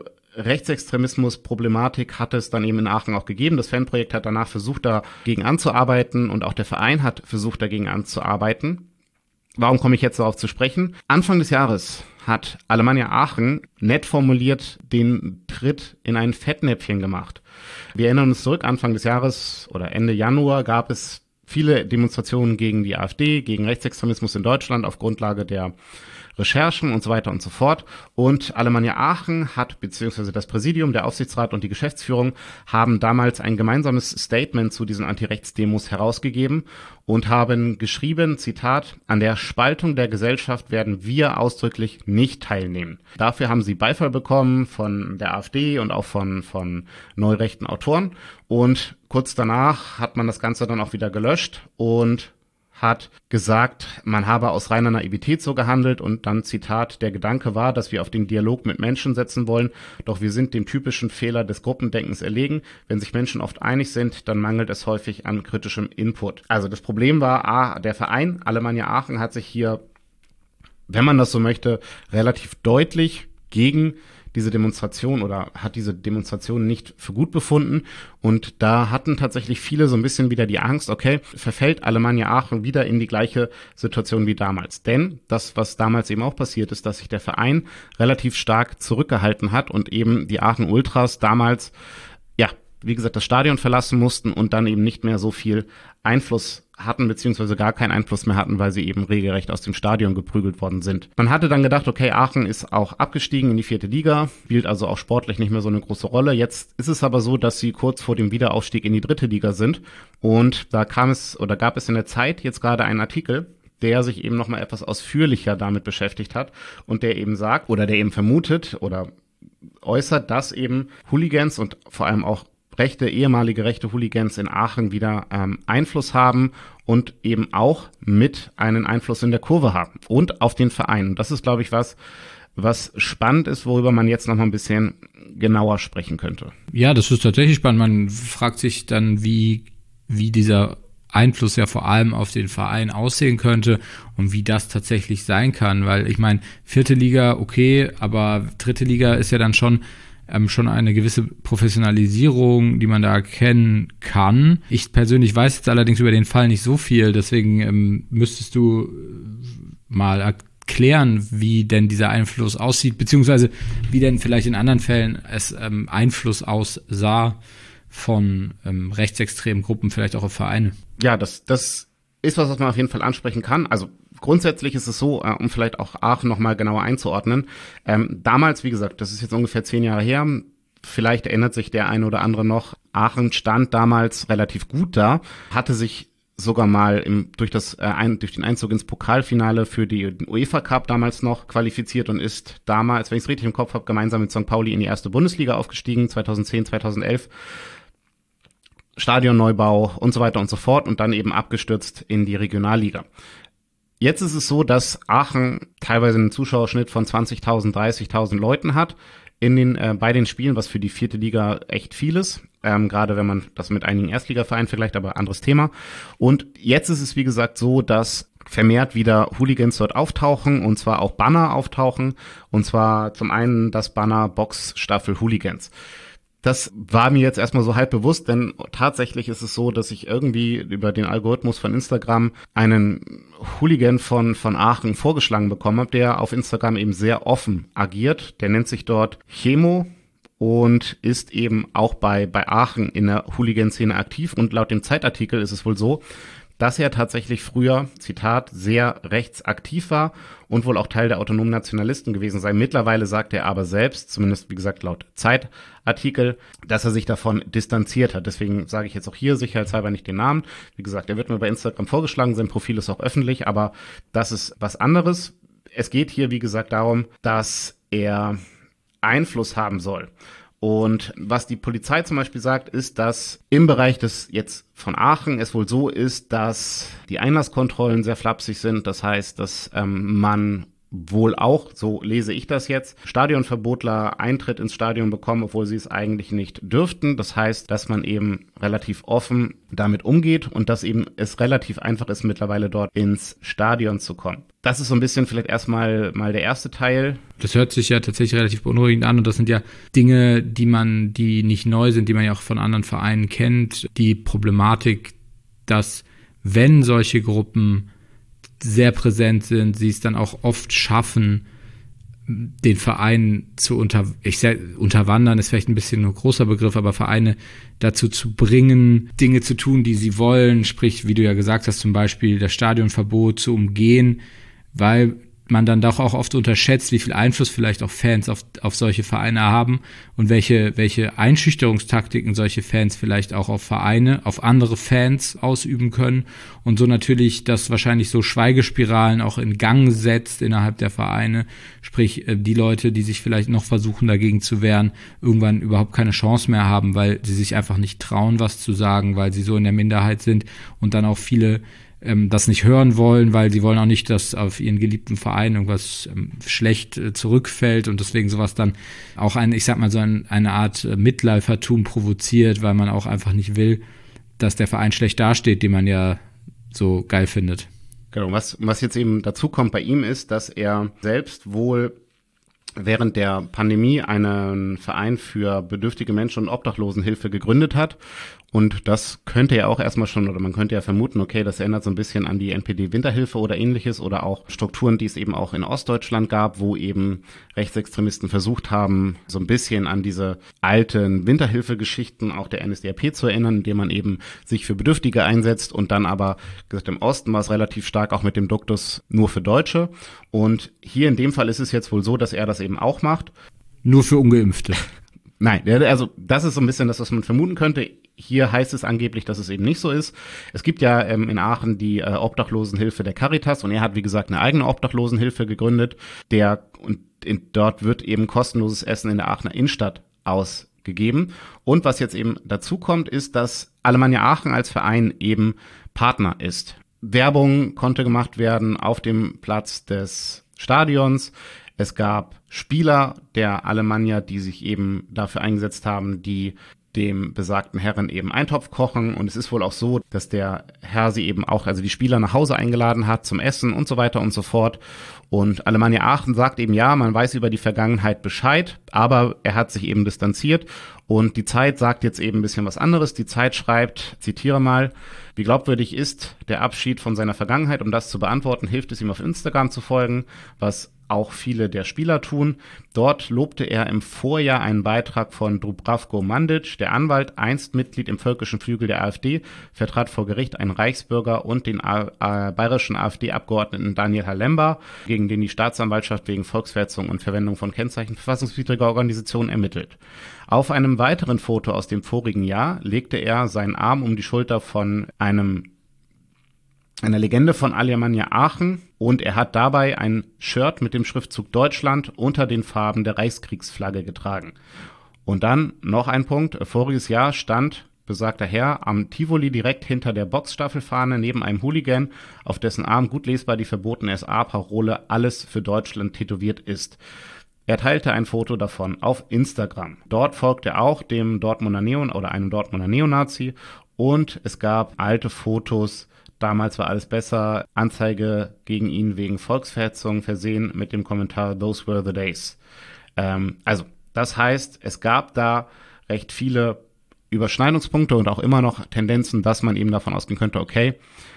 Speaker 2: Rechtsextremismus-Problematik hat es dann eben in Aachen auch gegeben. Das Fanprojekt hat danach versucht, dagegen anzuarbeiten und auch der Verein hat versucht, dagegen anzuarbeiten. Warum komme ich jetzt darauf zu sprechen? Anfang des Jahres hat Alemannia Aachen nett formuliert den Tritt in ein Fettnäpfchen gemacht. Wir erinnern uns zurück, Anfang des Jahres oder Ende Januar gab es viele Demonstrationen gegen die AfD, gegen Rechtsextremismus in Deutschland auf Grundlage der Recherchen und so weiter und so fort. Und Alemannia Aachen hat, beziehungsweise das Präsidium, der Aufsichtsrat und die Geschäftsführung haben damals ein gemeinsames Statement zu diesen Antirechtsdemos herausgegeben und haben geschrieben, Zitat, an der Spaltung der Gesellschaft werden wir ausdrücklich nicht teilnehmen. Dafür haben sie Beifall bekommen von der AfD und auch von neurechten Autoren. Und kurz danach hat man das Ganze dann auch wieder gelöscht und hat gesagt, man habe aus reiner Naivität so gehandelt und dann Zitat, der Gedanke war, dass wir auf den Dialog mit Menschen setzen wollen, doch wir sind dem typischen Fehler des Gruppendenkens erlegen. Wenn sich Menschen oft einig sind, dann mangelt es häufig an kritischem Input. Also das Problem war, der Verein Alemannia Aachen hat sich hier, wenn man das so möchte, relativ deutlich gegen diese Demonstration oder hat diese Demonstration nicht für gut befunden und da hatten tatsächlich viele so ein bisschen wieder die Angst, okay, verfällt Alemannia Aachen wieder in die gleiche Situation wie damals. Denn das, was damals eben auch passiert ist, dass sich der Verein relativ stark zurückgehalten hat und eben die Aachen Ultras damals wie gesagt, das Stadion verlassen mussten und dann eben nicht mehr so viel Einfluss hatten, beziehungsweise gar keinen Einfluss mehr hatten, weil sie eben regelrecht aus dem Stadion geprügelt worden sind. Man hatte dann gedacht, okay, Aachen ist auch abgestiegen in die 4. Liga, spielt also auch sportlich nicht mehr so eine große Rolle. Jetzt ist es aber so, dass sie kurz vor dem Wiederaufstieg in die 3. Liga sind und da gab es in der Zeit jetzt gerade einen Artikel, der sich eben nochmal etwas ausführlicher damit beschäftigt hat und der eben sagt oder der eben vermutet oder äußert, dass eben Hooligans und vor allem auch ehemalige rechte Hooligans in Aachen wieder Einfluss haben und eben auch mit einen Einfluss in der Kurve haben und auf den Verein. Und das ist, glaube ich, was spannend ist, worüber man jetzt noch mal ein bisschen genauer sprechen könnte.
Speaker 3: Ja, das ist tatsächlich spannend. Man fragt sich dann, wie dieser Einfluss ja vor allem auf den Verein aussehen könnte und wie das tatsächlich sein kann, weil ich meine, 4. Liga okay, aber 3. Liga ist ja dann schon eine gewisse Professionalisierung, die man da erkennen kann. Ich persönlich weiß jetzt allerdings über den Fall nicht so viel, deswegen müsstest du mal erklären, wie denn dieser Einfluss aussieht, beziehungsweise wie denn vielleicht in anderen Fällen es Einfluss aussah von rechtsextremen Gruppen, vielleicht auch auf Vereine.
Speaker 2: Ja, das ist was man auf jeden Fall ansprechen kann. Also grundsätzlich ist es so, um vielleicht auch Aachen nochmal genauer einzuordnen. Damals, wie gesagt, das ist jetzt ungefähr 10 Jahre her, vielleicht erinnert sich der eine oder andere noch, Aachen stand damals relativ gut da, hatte sich sogar mal durch den Einzug ins Pokalfinale für den UEFA Cup damals noch qualifiziert und ist damals, wenn ich es richtig im Kopf habe, gemeinsam mit St. Pauli in die 1. Bundesliga aufgestiegen, 2010, 2011. Stadionneubau und so weiter und so fort und dann eben abgestürzt in die Regionalliga. Jetzt ist es so, dass Aachen teilweise einen Zuschauerschnitt von 20.000, 30.000 Leuten hat bei den Spielen, was für die 4. Liga echt viel ist, gerade wenn man das mit einigen Erstligavereinen vergleicht, aber anderes Thema. Und jetzt ist es, wie gesagt, so, dass vermehrt wieder Hooligans dort auftauchen und zwar auch Banner auftauchen und zwar zum einen das Banner Boxstaffel Hooligans. Das war mir jetzt erstmal so halb bewusst, denn tatsächlich ist es so, dass ich irgendwie über den Algorithmus von Instagram einen Hooligan von Aachen vorgeschlagen bekommen habe, der auf Instagram eben sehr offen agiert. Der nennt sich dort Chemo und ist eben auch bei Aachen in der Hooligan-Szene aktiv. Und laut dem Zeitartikel ist es wohl so, dass er tatsächlich früher, Zitat, sehr rechtsaktiv war und wohl auch Teil der autonomen Nationalisten gewesen sei. Mittlerweile sagt er aber selbst, zumindest wie gesagt laut Zeitartikel, dass er sich davon distanziert hat. Deswegen sage ich jetzt auch hier sicherheitshalber nicht den Namen. Wie gesagt, er wird mir bei Instagram vorgeschlagen, sein Profil ist auch öffentlich, aber das ist was anderes. Es geht hier, wie gesagt, darum, dass er Einfluss haben soll. Und was die Polizei zum Beispiel sagt, ist, dass im Bereich des jetzt von Aachen es wohl so ist, dass die Einlasskontrollen sehr flapsig sind. Das heißt, dass man wohl auch, so lese ich das jetzt, Stadionverbotler Eintritt ins Stadion bekommen, obwohl sie es eigentlich nicht dürften. Das heißt, dass man eben relativ offen damit umgeht und dass eben es relativ einfach ist, mittlerweile dort ins Stadion zu kommen. Das ist so ein bisschen vielleicht erstmal der erste Teil.
Speaker 3: Das hört sich ja tatsächlich relativ beunruhigend an und das sind ja Dinge, die nicht neu sind, die man ja auch von anderen Vereinen kennt. Die Problematik, dass wenn solche Gruppen sehr präsent sind, sie es dann auch oft schaffen, den Verein zu unterwandern, ist vielleicht ein bisschen ein großer Begriff, aber Vereine dazu zu bringen, Dinge zu tun, die sie wollen, sprich, wie du ja gesagt hast, zum Beispiel das Stadionverbot zu umgehen, weil man dann doch auch oft unterschätzt, wie viel Einfluss vielleicht auch Fans auf solche Vereine haben und welche Einschüchterungstaktiken solche Fans vielleicht auch auf Vereine, auf andere Fans ausüben können und so natürlich das wahrscheinlich so Schweigespiralen auch in Gang setzt innerhalb der Vereine, sprich die Leute, die sich vielleicht noch versuchen dagegen zu wehren, irgendwann überhaupt keine Chance mehr haben, weil sie sich einfach nicht trauen, was zu sagen, weil sie so in der Minderheit sind und dann auch viele das nicht hören wollen, weil sie wollen auch nicht, dass auf ihren geliebten Verein irgendwas schlecht zurückfällt und deswegen sowas dann auch eine Art Mitläufertum provoziert, weil man auch einfach nicht will, dass der Verein schlecht dasteht, den man ja so geil findet.
Speaker 2: Genau, was jetzt eben dazu kommt bei ihm ist, dass er selbst wohl während der Pandemie einen Verein für bedürftige Menschen und Obdachlosenhilfe gegründet hat Und das könnte ja auch erstmal schon, oder man könnte ja vermuten, okay, das erinnert so ein bisschen an die NPD-Winterhilfe oder ähnliches oder auch Strukturen, die es eben auch in Ostdeutschland gab, wo eben Rechtsextremisten versucht haben, so ein bisschen an diese alten Winterhilfe-Geschichten auch der NSDAP zu erinnern, indem man eben sich für Bedürftige einsetzt und dann aber, gesagt, im Osten war es relativ stark auch mit dem Duktus nur für Deutsche. Und hier in dem Fall ist es jetzt wohl so, dass er das eben auch macht.
Speaker 3: Nur für Ungeimpfte.
Speaker 2: Nein, also das ist so ein bisschen das, was man vermuten könnte. Hier heißt es angeblich, dass es eben nicht so ist. Es gibt ja in Aachen die Obdachlosenhilfe der Caritas und er hat, wie gesagt, eine eigene Obdachlosenhilfe gegründet. Dort wird eben kostenloses Essen in der Aachener Innenstadt ausgegeben. Und was jetzt eben dazu kommt, ist, dass Alemannia Aachen als Verein eben Partner ist. Werbung konnte gemacht werden auf dem Platz des Stadions. Es gab Spieler der Alemannia, die sich eben dafür eingesetzt haben, die dem besagten Herren eben Eintopf kochen. Und es ist wohl auch so, dass der Herr sie eben auch, also die Spieler nach Hause eingeladen hat zum Essen und so weiter und so fort. Und Alemannia Aachen sagt eben, ja, man weiß über die Vergangenheit Bescheid, aber er hat sich eben distanziert. Und die Zeit sagt jetzt eben ein bisschen was anderes. Die Zeit schreibt, zitiere mal, wie glaubwürdig ist der Abschied von seiner Vergangenheit? Um das zu beantworten, hilft es ihm auf Instagram zu folgen, was auch viele der Spieler tun. Dort lobte er im Vorjahr einen Beitrag von Dubravko Mandic, der Anwalt, einst Mitglied im völkischen Flügel der AfD, vertrat vor Gericht einen Reichsbürger und den bayerischen AfD-Abgeordneten Daniel Halemba, gegen den die Staatsanwaltschaft wegen Volksverhetzung und Verwendung von Kennzeichen verfassungswidriger Organisationen ermittelt. Auf einem weiteren Foto aus dem vorigen Jahr legte er seinen Arm um die Schulter von einer Legende von Alemannia Aachen und er hat dabei ein Shirt mit dem Schriftzug Deutschland unter den Farben der Reichskriegsflagge getragen. Und dann noch ein Punkt. Voriges Jahr stand besagter Herr am Tivoli direkt hinter der Boxstaffelfahne neben einem Hooligan, auf dessen Arm gut lesbar die verbotene SA-Parole Alles für Deutschland tätowiert ist. Er teilte ein Foto davon auf Instagram. Dort folgt er auch dem Dortmunder einem Dortmunder Neonazi und es gab alte Fotos. Damals war alles besser. Anzeige gegen ihn wegen Volksverhetzung versehen mit dem Kommentar Those were the days. Also das heißt, es gab da recht viele Überschneidungspunkte und auch immer noch Tendenzen, dass man eben davon ausgehen könnte, okay,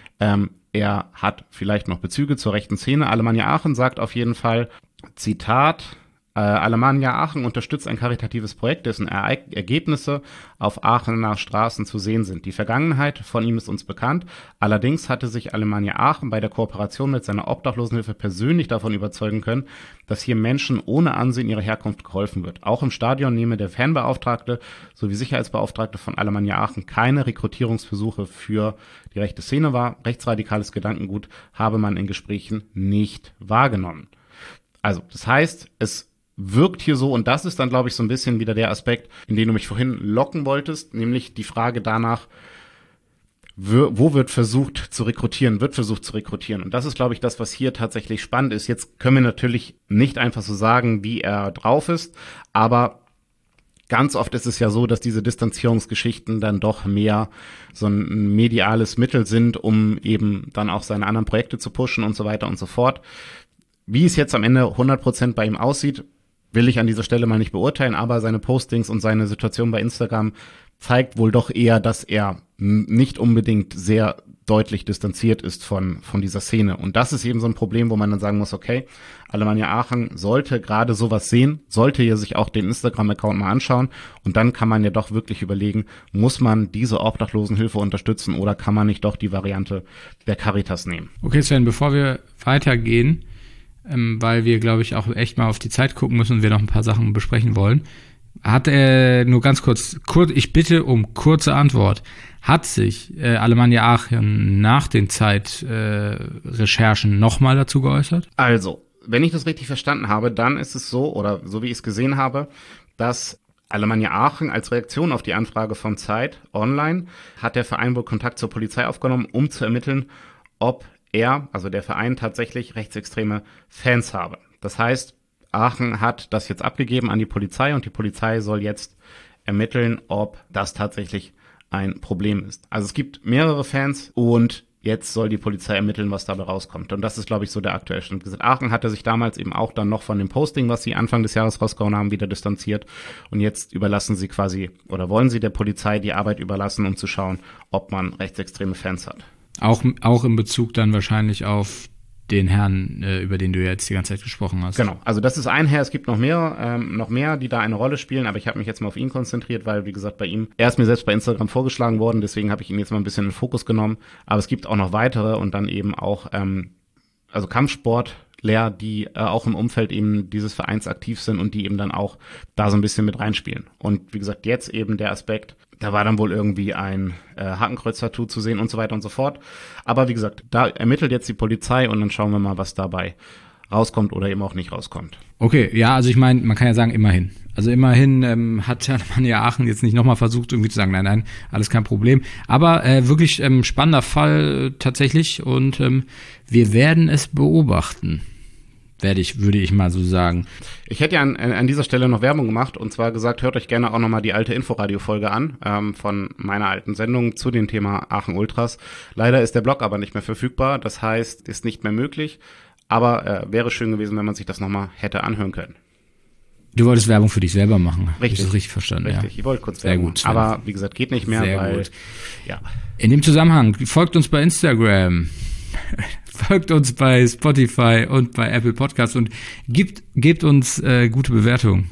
Speaker 2: er hat vielleicht noch Bezüge zur rechten Szene. Alemannia Aachen sagt auf jeden Fall, Zitat, Alemannia Aachen unterstützt ein karitatives Projekt, dessen Ergebnisse auf Aachener Straßen zu sehen sind. Die Vergangenheit von ihm ist uns bekannt. Allerdings hatte sich Alemannia Aachen bei der Kooperation mit seiner Obdachlosenhilfe persönlich davon überzeugen können, dass hier Menschen ohne Ansehen ihrer Herkunft geholfen wird. Auch im Stadion nehme der Fanbeauftragte sowie Sicherheitsbeauftragte von Alemannia Aachen keine Rekrutierungsversuche für die rechte Szene wahr. Rechtsradikales Gedankengut habe man in Gesprächen nicht wahrgenommen. Also, das heißt, es wirkt hier so, und das ist dann, glaube ich, so ein bisschen wieder der Aspekt, in den du mich vorhin locken wolltest, nämlich die Frage danach, wo wird versucht zu rekrutieren. Und das ist, glaube ich, das, was hier tatsächlich spannend ist. Jetzt können wir natürlich nicht einfach so sagen, wie er drauf ist, aber ganz oft ist es ja so, dass diese Distanzierungsgeschichten dann doch mehr so ein mediales Mittel sind, um eben dann auch seine anderen Projekte zu pushen und so weiter und so fort. Wie es jetzt am Ende 100% bei ihm aussieht, will ich an dieser Stelle mal nicht beurteilen, aber seine Postings und seine Situation bei Instagram zeigt wohl doch eher, dass er nicht unbedingt sehr deutlich distanziert ist von dieser Szene. Und das ist eben so ein Problem, wo man dann sagen muss, okay, Alemannia Aachen sollte gerade sowas sehen, sollte ja sich auch den Instagram-Account mal anschauen und dann kann man ja doch wirklich überlegen, muss man diese Obdachlosenhilfe unterstützen oder kann man nicht doch die Variante der Caritas nehmen?
Speaker 3: Okay, Sven, bevor wir weitergehen, weil wir, glaube ich, auch echt mal auf die Zeit gucken müssen und wir noch ein paar Sachen besprechen wollen. Hat er nur ganz kurz, ich bitte um kurze Antwort. Hat sich Alemannia Aachen nach den Zeitrecherchen nochmal dazu geäußert?
Speaker 2: Also, wenn ich das richtig verstanden habe, dann ist es so, oder so wie ich es gesehen habe, dass Alemannia Aachen als Reaktion auf die Anfrage von Zeit online hat der Verein wohl Kontakt zur Polizei aufgenommen, um zu ermitteln, ob also der Verein, tatsächlich rechtsextreme Fans habe. Das heißt, Aachen hat das jetzt abgegeben an die Polizei und die Polizei soll jetzt ermitteln, ob das tatsächlich ein Problem ist. Also es gibt mehrere Fans und jetzt soll die Polizei ermitteln, was dabei rauskommt. Und das ist, glaube ich, so der aktuelle Stand. Aachen hatte sich damals eben auch dann noch von dem Posting, was sie Anfang des Jahres rausgehauen haben, wieder distanziert. Und jetzt überlassen sie quasi, oder wollen sie der Polizei die Arbeit überlassen, um zu schauen, ob man rechtsextreme Fans hat.
Speaker 3: Auch in Bezug dann wahrscheinlich auf den Herrn, über den du jetzt die ganze Zeit gesprochen hast.
Speaker 2: Genau, also das ist ein Herr, es gibt noch mehr, die da eine Rolle spielen, aber ich habe mich jetzt mal auf ihn konzentriert, weil, wie gesagt, er ist mir selbst bei Instagram vorgeschlagen worden, deswegen habe ich ihn jetzt mal ein bisschen in den Fokus genommen, aber es gibt auch noch weitere und dann eben auch, also Kampfsportler, die auch im Umfeld eben dieses Vereins aktiv sind und die eben dann auch da so ein bisschen mit reinspielen. Und wie gesagt, jetzt eben der Aspekt, da war dann wohl irgendwie ein Hakenkreuz-Tattoo zu sehen und so weiter und so fort. Aber wie gesagt, da ermittelt jetzt die Polizei und dann schauen wir mal, was dabei rauskommt oder eben auch nicht rauskommt.
Speaker 3: Okay, ja, also ich meine, man kann ja sagen, immerhin. Also immerhin hat man ja Aachen jetzt nicht nochmal versucht, irgendwie zu sagen, nein, alles kein Problem. Aber wirklich spannender Fall tatsächlich und wir werden es beobachten. Würde ich mal so sagen.
Speaker 2: Ich hätte ja an dieser Stelle noch Werbung gemacht und zwar gesagt, hört euch gerne auch nochmal die alte Inforadio-Folge an, von meiner alten Sendung zu dem Thema Aachen Ultras. Leider ist der Blog aber nicht mehr verfügbar, das heißt, ist nicht mehr möglich, aber wäre schön gewesen, wenn man sich das nochmal hätte anhören können.
Speaker 3: Du wolltest Werbung für dich selber machen.
Speaker 2: Richtig.
Speaker 3: Habe ich das richtig verstanden?
Speaker 2: Richtig,
Speaker 3: ja.
Speaker 2: Ich wollte kurz
Speaker 3: Sehr
Speaker 2: Werbung
Speaker 3: gut,
Speaker 2: machen. Aber wie gesagt, geht nicht mehr,
Speaker 3: sehr
Speaker 2: weil,
Speaker 3: gut.
Speaker 2: Ja.
Speaker 3: In dem Zusammenhang, folgt uns bei Instagram. Folgt uns bei Spotify und bei Apple Podcasts und gebt uns gute Bewertungen.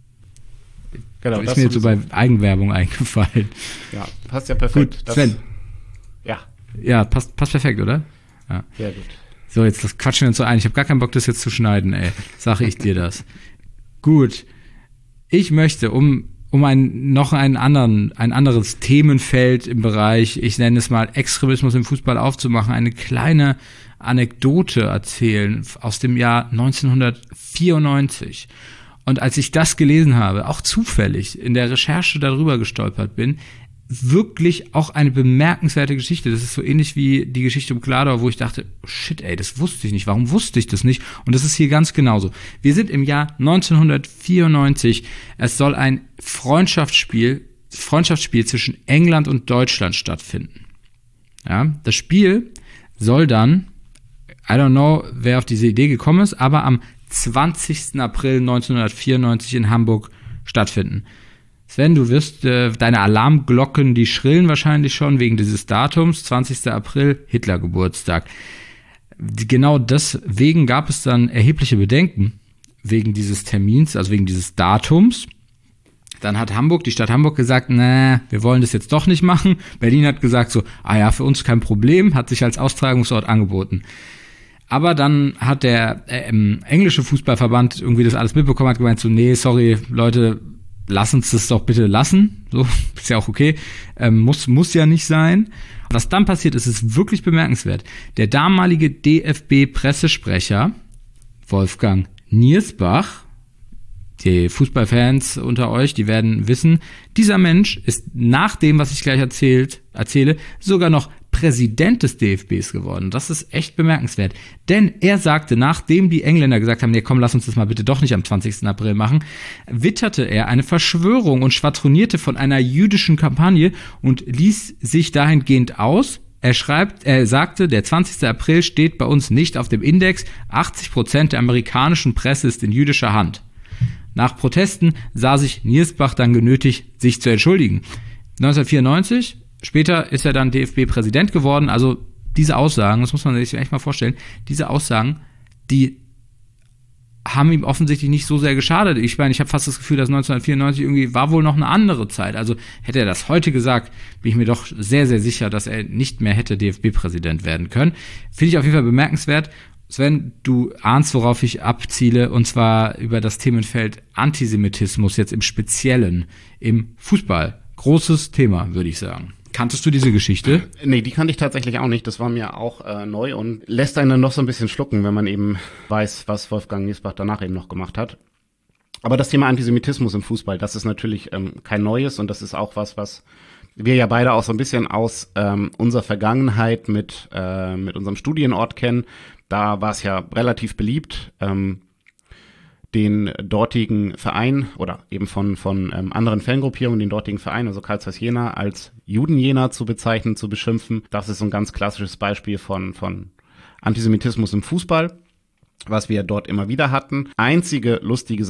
Speaker 2: Genau,
Speaker 3: ist mir jetzt so bei Eigenwerbung eingefallen.
Speaker 2: Ja, passt ja perfekt.
Speaker 3: Gut, Sven. Ja, passt perfekt, oder? Ja.
Speaker 2: Sehr gut.
Speaker 3: So, jetzt quatschen wir uns so ein. Ich habe gar keinen Bock, das jetzt zu schneiden, ey. Sage ich dir das. Gut. Ich möchte, um ein anderes Themenfeld im Bereich, ich nenne es mal Extremismus im Fußball aufzumachen, eine kleine Anekdote erzählen aus dem Jahr 1994. Und als ich das gelesen habe, auch zufällig in der Recherche darüber gestolpert bin, wirklich auch eine bemerkenswerte Geschichte. Das ist so ähnlich wie die Geschichte um Gladau, wo ich dachte, oh shit, ey, das wusste ich nicht. Warum wusste ich das nicht? Und das ist hier ganz genauso. Wir sind im Jahr 1994. Es soll ein Freundschaftsspiel zwischen England und Deutschland stattfinden. Ja, das Spiel soll dann, I don't know, wer auf diese Idee gekommen ist, aber am 20. April 1994 in Hamburg stattfinden. Sven, du wirst deine Alarmglocken, die schrillen wahrscheinlich schon wegen dieses Datums, 20. April, Hitler-Geburtstag. Genau deswegen gab es dann erhebliche Bedenken wegen dieses Termins, also wegen dieses Datums. Dann hat die Stadt Hamburg gesagt, wir wollen das jetzt doch nicht machen. Berlin hat gesagt so, für uns kein Problem, hat sich als Austragungsort angeboten. Aber dann hat der englische Fußballverband irgendwie das alles mitbekommen, hat gemeint so, nee, sorry, Leute, lass uns das doch bitte lassen. So, ist ja auch okay. Muss ja nicht sein. Was dann passiert ist, ist wirklich bemerkenswert. Der damalige DFB-Pressesprecher, Wolfgang Niersbach, die Fußballfans unter euch, die werden wissen, dieser Mensch ist nach dem, was ich gleich erzähle, sogar noch Präsident des DFBs geworden. Das ist echt bemerkenswert. Denn er sagte, nachdem die Engländer gesagt haben, nee, komm, lass uns das mal bitte doch nicht am 20. April machen, witterte er eine Verschwörung und schwadronierte von einer jüdischen Kampagne und ließ sich dahingehend aus. Er sagte, der 20. April steht bei uns nicht auf dem Index. 80% der amerikanischen Presse ist in jüdischer Hand. Nach Protesten sah sich Niersbach dann genötigt, sich zu entschuldigen. 1994, später ist er dann DFB-Präsident geworden. Also diese Aussagen, das muss man sich echt mal vorstellen, diese Aussagen, die haben ihm offensichtlich nicht so sehr geschadet. Ich meine, ich habe fast das Gefühl, dass 1994 irgendwie war wohl noch eine andere Zeit. Also hätte er das heute gesagt, bin ich mir doch sehr, sehr sicher, dass er nicht mehr hätte DFB-Präsident werden können. Finde ich auf jeden Fall bemerkenswert. Sven, du ahnst, worauf ich abziele, und zwar über das Themenfeld Antisemitismus jetzt im Speziellen im Fußball. Großes Thema, würde ich sagen. Kanntest du diese Geschichte?
Speaker 2: Nee, die kannte ich tatsächlich auch nicht. Das war mir auch neu und lässt einen dann noch so ein bisschen schlucken, wenn man eben weiß, was Wolfgang Niersbach danach eben noch gemacht hat. Aber das Thema Antisemitismus im Fußball, das ist natürlich kein Neues, und das ist auch was wir ja beide auch so ein bisschen aus unserer Vergangenheit mit unserem Studienort kennen. Da war es ja relativ beliebt, den dortigen Verein oder eben von anderen Fangruppierungen, den dortigen Verein, also Carl Zeiss Jena, als Juden-Jena zu bezeichnen, zu beschimpfen. Das ist so ein ganz klassisches Beispiel von Antisemitismus im Fußball, was wir dort immer wieder hatten. Einzige lustige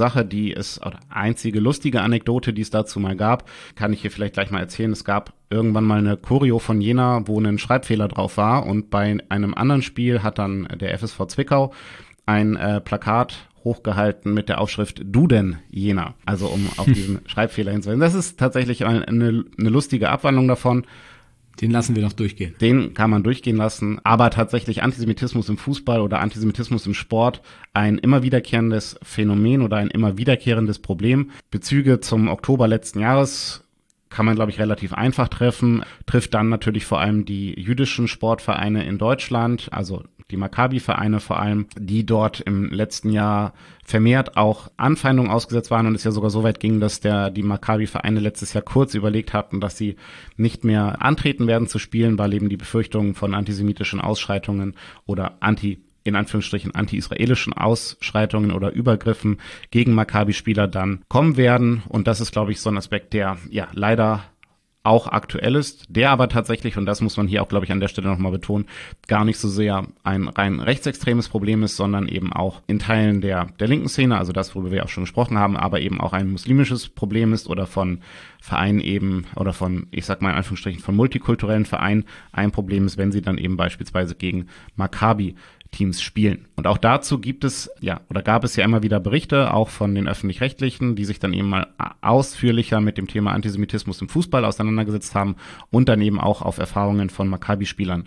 Speaker 2: Anekdote, die es dazu mal gab, kann ich hier vielleicht gleich mal erzählen. Es gab irgendwann mal eine Choreo von Jena, wo ein Schreibfehler drauf war, und bei einem anderen Spiel hat dann der FSV Zwickau ein Plakat hochgehalten mit der Aufschrift "Du denn Jena", also um auf diesen Schreibfehler hinzuweisen. Das ist tatsächlich eine lustige Abwandlung davon.
Speaker 3: Den lassen wir noch durchgehen.
Speaker 2: Den kann man durchgehen lassen, aber tatsächlich Antisemitismus im Fußball oder Antisemitismus im Sport ein immer wiederkehrendes Phänomen oder ein immer wiederkehrendes Problem. Bezüge zum Oktober letzten Jahres kann man, glaube ich, relativ einfach treffen. Trifft dann natürlich vor allem die jüdischen Sportvereine in Deutschland, also die Maccabi-Vereine vor allem, die dort im letzten Jahr vermehrt auch Anfeindungen ausgesetzt waren und es ja sogar so weit ging, dass die Maccabi-Vereine letztes Jahr kurz überlegt hatten, dass sie nicht mehr antreten werden zu spielen, weil eben die Befürchtungen von antisemitischen Ausschreitungen oder in Anführungsstrichen anti-israelischen Ausschreitungen oder Übergriffen gegen Maccabi-Spieler dann kommen werden. Und das ist, glaube ich, so ein Aspekt, der ja leider auch aktuell ist, der aber tatsächlich, und das muss man hier auch, glaube ich, an der Stelle nochmal betonen, gar nicht so sehr ein rein rechtsextremes Problem ist, sondern eben auch in Teilen der linken Szene, also das, worüber wir auch schon gesprochen haben, aber eben auch ein muslimisches Problem ist oder von Vereinen eben oder von, ich sag mal in Anführungsstrichen, von multikulturellen Vereinen ein Problem ist, wenn sie dann eben beispielsweise gegen Maccabi-Teams spielen. Und auch dazu gab es ja immer wieder Berichte, auch von den Öffentlich-Rechtlichen, die sich dann eben mal ausführlicher mit dem Thema Antisemitismus im Fußball auseinandergesetzt haben und dann eben auch auf Erfahrungen von Maccabi-Spielern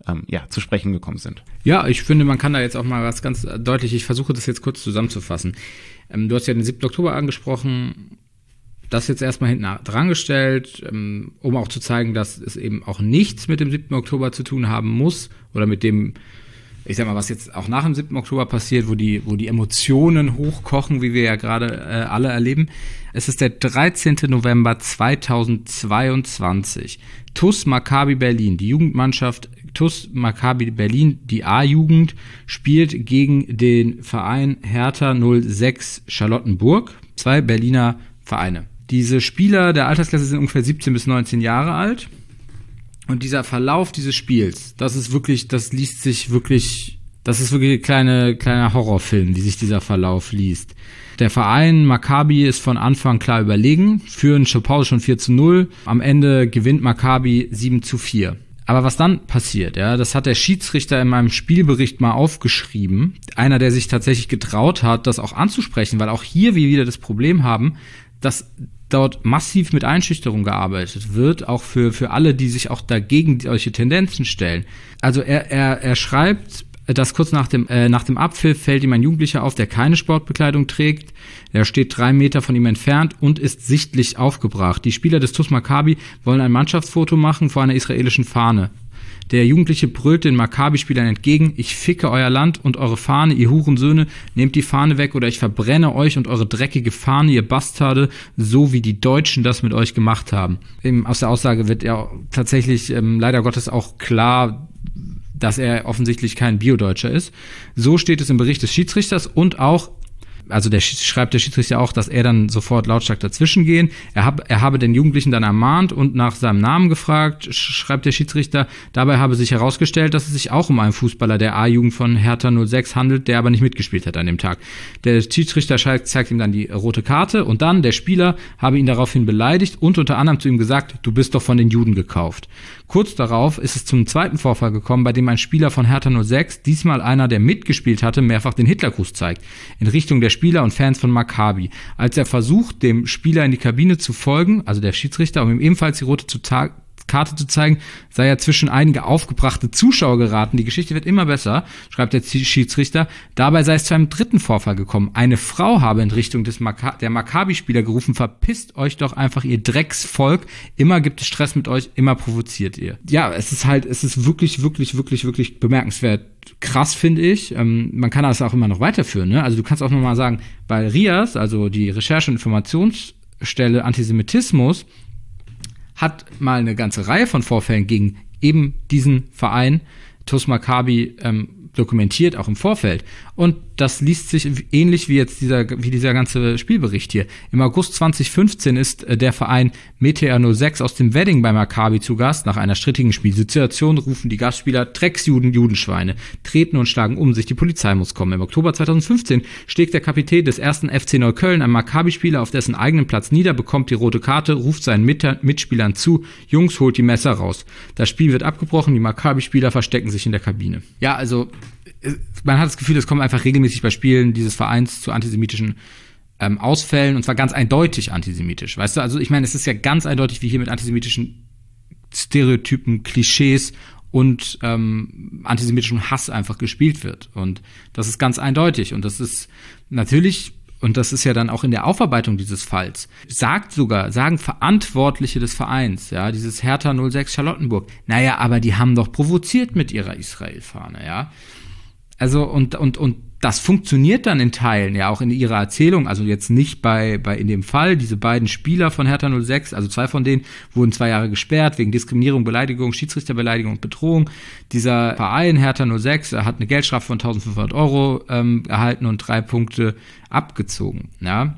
Speaker 2: zu sprechen gekommen sind.
Speaker 3: Ja, ich finde, man kann da jetzt auch mal was ganz deutlich, ich versuche das jetzt kurz zusammenzufassen. Du hast ja den 7. Oktober angesprochen, das jetzt erstmal hinten dran gestellt, um auch zu zeigen, dass es eben auch nichts mit dem 7. Oktober zu tun haben muss oder mit dem, ich sag mal, was jetzt auch nach dem 7. Oktober passiert, wo die Emotionen hochkochen, wie wir ja gerade alle erleben. Es ist der 13. November 2022. TuS Maccabi Berlin, die Jugendmannschaft TuS Maccabi Berlin, die A-Jugend, spielt gegen den Verein Hertha 06 Charlottenburg, 2 Berliner Vereine. Diese Spieler der Altersklasse sind ungefähr 17 bis 19 Jahre alt. Und dieser Verlauf dieses Spiels, das ist wirklich ein kleiner Horrorfilm, wie sich dieser Verlauf liest. Der Verein Maccabi ist von Anfang klar überlegen, führen zur Pause schon 4-0. Am Ende gewinnt Maccabi 7-4. Aber was dann passiert, das hat der Schiedsrichter in meinem Spielbericht mal aufgeschrieben. Einer, der sich tatsächlich getraut hat, das auch anzusprechen, weil auch hier wir wieder das Problem haben, dass dort massiv mit Einschüchterung gearbeitet wird, auch für alle, die sich auch dagegen solche Tendenzen stellen. Also er schreibt, dass kurz nach dem Abpfiff fällt ihm ein Jugendlicher auf, der keine Sportbekleidung trägt. Er steht 3 Meter von ihm entfernt und ist sichtlich aufgebracht. Die Spieler des TuS Maccabi wollen ein Mannschaftsfoto machen vor einer israelischen Fahne. Der Jugendliche brüllt den Maccabi-Spielern entgegen: Ich ficke euer Land und eure Fahne, ihr Hurensöhne, nehmt die Fahne weg oder ich verbrenne euch und eure dreckige Fahne, ihr Bastarde, so wie die Deutschen das mit euch gemacht haben. Aus der Aussage wird ja tatsächlich leider Gottes auch klar, dass er offensichtlich kein Bio-Deutscher ist. So steht es im Bericht des Schiedsrichters und auch, also schreibt der Schiedsrichter auch, dass er dann sofort lautstark dazwischen gehen. Er habe den Jugendlichen dann ermahnt und nach seinem Namen gefragt, schreibt der Schiedsrichter. Dabei habe sich herausgestellt, dass es sich auch um einen Fußballer der A-Jugend von Hertha 06 handelt, der aber nicht mitgespielt hat an dem Tag. Der Schiedsrichter zeigt ihm dann die rote Karte und dann der Spieler habe ihn daraufhin beleidigt und unter anderem zu ihm gesagt: Du bist doch von den Juden gekauft. Kurz darauf ist es zum zweiten Vorfall gekommen, bei dem ein Spieler von Hertha 06, diesmal einer, der mitgespielt hatte, mehrfach den Hitlergruß zeigt, in Richtung der Spieler und Fans von Maccabi. Als er versucht, dem Spieler in die Kabine zu folgen, also der Schiedsrichter, um ihm ebenfalls die rote Karte zu zeigen, sei er zwischen einige aufgebrachte Zuschauer geraten. Die Geschichte wird immer besser, schreibt der Schiedsrichter. Dabei sei es zu einem dritten Vorfall gekommen. Eine Frau habe in Richtung der Maccabi-Spieler gerufen: Verpisst euch doch einfach, ihr Drecksvolk. Immer gibt es Stress mit euch, immer provoziert ihr. Ja, es ist wirklich, wirklich, wirklich, wirklich bemerkenswert. Krass, finde ich. Man kann das auch immer noch weiterführen, ne? Also du kannst auch nochmal sagen, bei RIAS, also die Recherche- und Informationsstelle Antisemitismus, hat mal eine ganze Reihe von Vorfällen gegen eben diesen Verein TuS Maccabi dokumentiert, auch im Vorfeld. Und das liest sich ähnlich wie jetzt dieser ganze Spielbericht hier. Im August 2015 ist der Verein Meteor 06 aus dem Wedding bei Maccabi zu Gast. Nach einer strittigen Spielsituation rufen die Gastspieler Drecksjuden, Judenschweine, treten und schlagen um sich. Die Polizei muss kommen. Im Oktober 2015 schlägt der Kapitän des ersten FC Neukölln einen Maccabi-Spieler auf dessen eigenen Platz nieder, bekommt die rote Karte, ruft seinen Mitspielern zu, Jungs, holt die Messer raus. Das Spiel wird abgebrochen, die Maccabi-Spieler verstecken sich in der Kabine. Ja, also man hat das Gefühl, es kommt einfach regelmäßig bei Spielen dieses Vereins zu antisemitischen Ausfällen, und zwar ganz eindeutig antisemitisch. Weißt du, also ich meine, es ist ja ganz eindeutig, wie hier mit antisemitischen Stereotypen, Klischees und antisemitischem Hass einfach gespielt wird. Und das ist ganz eindeutig. Und das ist natürlich, und das ist ja dann auch in der Aufarbeitung dieses Falls, sagen Verantwortliche des Vereins, ja, dieses Hertha 06 Charlottenburg, naja, aber die haben doch provoziert mit ihrer Israel-Fahne, ja. Also, und das funktioniert dann in Teilen, ja, auch in ihrer Erzählung, also jetzt nicht in dem Fall, diese beiden Spieler von Hertha 06, also 2 von denen wurden 2 Jahre gesperrt wegen Diskriminierung, Beleidigung, Schiedsrichterbeleidigung und Bedrohung. Dieser Verein Hertha 06 hat eine Geldstrafe von 1.500 Euro erhalten und 3 Punkte abgezogen, ja.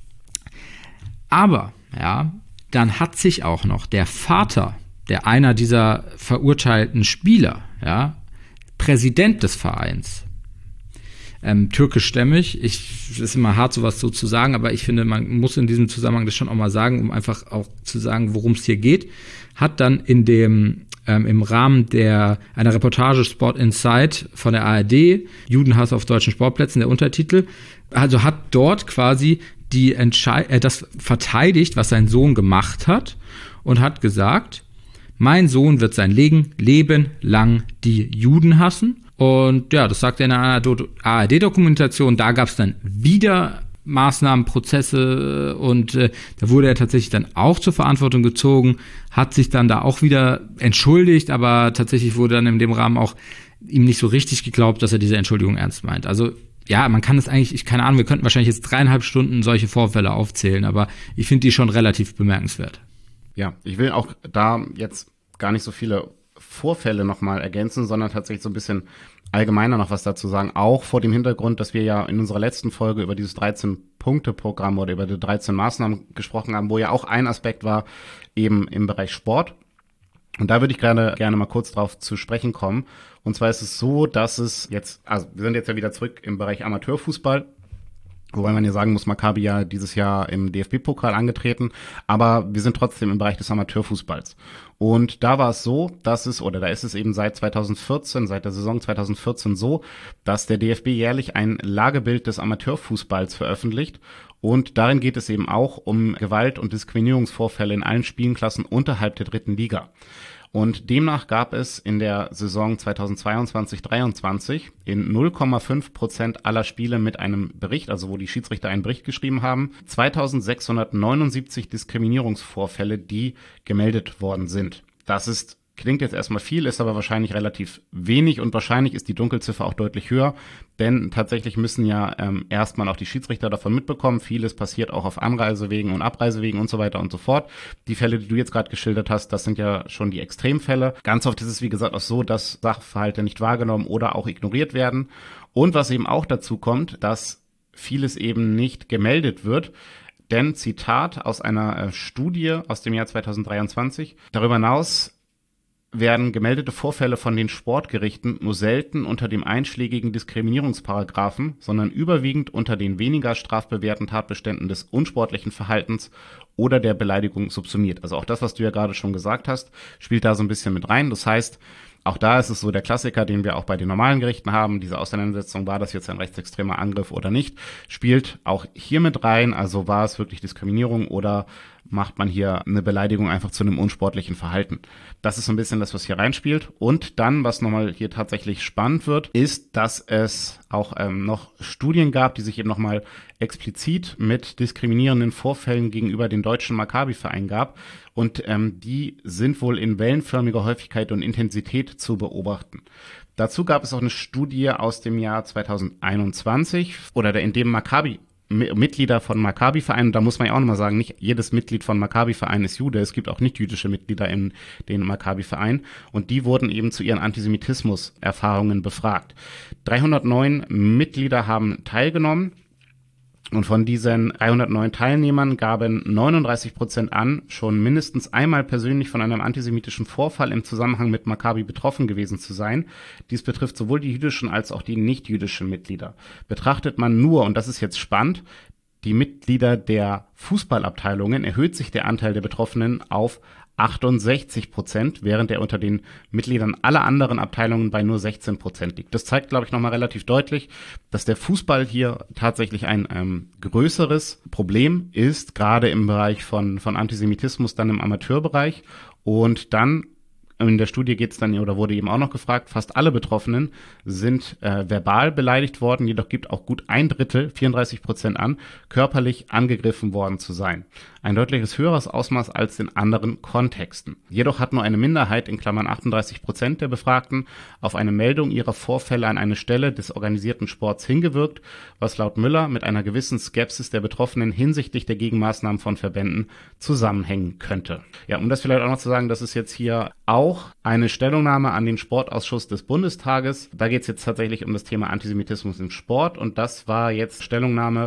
Speaker 3: Aber, ja, dann hat sich auch noch der Vater, einer dieser verurteilten Spieler, ja, Präsident des Vereins, türkischstämmig. Es ist immer hart, sowas so zu sagen, aber ich finde, man muss in diesem Zusammenhang das schon auch mal sagen, um einfach auch zu sagen, worum es hier geht, hat dann im Rahmen einer Reportage Sport Insight von der ARD, Judenhass auf deutschen Sportplätzen, der Untertitel, also hat dort quasi das verteidigt, was sein Sohn gemacht hat, und hat gesagt, mein Sohn wird sein Leben lang die Juden hassen. Und ja, das sagt er in einer ARD-Dokumentation. Da gab es dann wieder Maßnahmen, Prozesse, und da wurde er tatsächlich dann auch zur Verantwortung gezogen, hat sich dann da auch wieder entschuldigt, aber tatsächlich wurde dann in dem Rahmen auch ihm nicht so richtig geglaubt, dass er diese Entschuldigung ernst meint. Also ja, man kann es eigentlich, keine Ahnung, wir könnten wahrscheinlich jetzt 3,5 Stunden solche Vorfälle aufzählen, aber ich finde die schon relativ bemerkenswert.
Speaker 2: Ja, ich will auch da jetzt gar nicht so viele Vorfälle nochmal ergänzen, sondern tatsächlich so ein bisschen allgemeiner noch was dazu sagen, auch vor dem Hintergrund, dass wir ja in unserer letzten Folge über dieses 13-Punkte-Programm oder über die 13 Maßnahmen gesprochen haben, wo ja auch ein Aspekt war, eben im Bereich Sport. Und da würde ich gerne mal kurz drauf zu sprechen kommen. Und zwar ist es so, dass es jetzt, also wir sind jetzt ja wieder zurück im Bereich Amateurfußball, wobei man ja sagen muss, Maccabi ja dieses Jahr im DFB-Pokal angetreten, aber wir sind trotzdem im Bereich des Amateurfußballs. Und da war es so, da ist es eben seit der Saison 2014 so, dass der DFB jährlich ein Lagebild des Amateurfußballs veröffentlicht. Und darin geht es eben auch um Gewalt- und Diskriminierungsvorfälle in allen Spielklassen unterhalb der 3. Liga. Und demnach gab es in der Saison 2022/23 in 0,5% aller Spiele mit einem Bericht, also wo die Schiedsrichter einen Bericht geschrieben haben, 2679 Diskriminierungsvorfälle, die gemeldet worden sind. Klingt jetzt erstmal viel, ist aber wahrscheinlich relativ wenig, und wahrscheinlich ist die Dunkelziffer auch deutlich höher, denn tatsächlich müssen ja erstmal auch die Schiedsrichter davon mitbekommen. Vieles passiert auch auf Anreisewegen und Abreisewegen und so weiter und so fort. Die Fälle, die du jetzt gerade geschildert hast, das sind ja schon die Extremfälle. Ganz oft ist es, wie gesagt, auch so, dass Sachverhalte nicht wahrgenommen oder auch ignoriert werden. Und was eben auch dazu kommt, dass vieles eben nicht gemeldet wird. Denn, Zitat aus einer Studie aus dem Jahr 2023, darüber hinaus werden gemeldete Vorfälle von den Sportgerichten nur selten unter dem einschlägigen Diskriminierungsparagraphen, sondern überwiegend unter den weniger strafbewährten Tatbeständen des unsportlichen Verhaltens oder der Beleidigung subsumiert. Also auch das, was du ja gerade schon gesagt hast, spielt da so ein bisschen mit rein. Das heißt, auch da ist es so der Klassiker, den wir auch bei den normalen Gerichten haben. Diese Auseinandersetzung, war das jetzt ein rechtsextremer Angriff oder nicht, spielt auch hier mit rein. Also war es wirklich Diskriminierung oder macht man hier eine Beleidigung einfach zu einem unsportlichen Verhalten. Das ist so ein bisschen das, was hier reinspielt. Und dann, was nochmal hier tatsächlich spannend wird, ist, dass es auch noch Studien gab, die sich eben nochmal explizit mit diskriminierenden Vorfällen gegenüber den deutschen Maccabi-Verein gab. Und die sind wohl in wellenförmiger Häufigkeit und Intensität zu beobachten. Dazu gab es auch eine Studie aus dem Jahr 2021, in dem Maccabi Mitglieder von Maccabi-Vereinen. Da muss man ja auch nochmal sagen, nicht jedes Mitglied von Maccabi-Verein ist Jude. Es gibt auch nicht-jüdische Mitglieder in den Maccabi-Vereinen. Und die wurden eben zu ihren Antisemitismus-Erfahrungen befragt. 309 Mitglieder haben teilgenommen. Und von diesen 309 Teilnehmern gaben 39% an, schon mindestens einmal persönlich von einem antisemitischen Vorfall im Zusammenhang mit Maccabi betroffen gewesen zu sein. Dies betrifft sowohl die jüdischen als auch die nicht-jüdischen Mitglieder. Betrachtet man nur, und das ist jetzt spannend, die Mitglieder der Fußballabteilungen, erhöht sich der Anteil der Betroffenen auf 68%, während er unter den Mitgliedern aller anderen Abteilungen bei nur 16% liegt. Das zeigt, glaube ich, nochmal relativ deutlich, dass der Fußball hier tatsächlich ein größeres Problem ist, gerade im Bereich von Antisemitismus, dann im Amateurbereich. Und dann in der Studie geht's dann, oder wurde eben auch noch gefragt, fast alle Betroffenen sind verbal beleidigt worden, jedoch gibt auch gut ein Drittel, 34% an, körperlich angegriffen worden zu sein. Ein deutliches höheres Ausmaß als in anderen Kontexten. Jedoch hat nur eine Minderheit, in Klammern 38% der Befragten, auf eine Meldung ihrer Vorfälle an eine Stelle des organisierten Sports hingewirkt, was laut Müller mit einer gewissen Skepsis der Betroffenen hinsichtlich der Gegenmaßnahmen von Verbänden zusammenhängen könnte. Ja, um das vielleicht auch noch zu sagen, das ist jetzt hier auch eine Stellungnahme an den Sportausschuss des Bundestages. Da geht es jetzt tatsächlich um das Thema Antisemitismus im Sport und das war jetzt Stellungnahme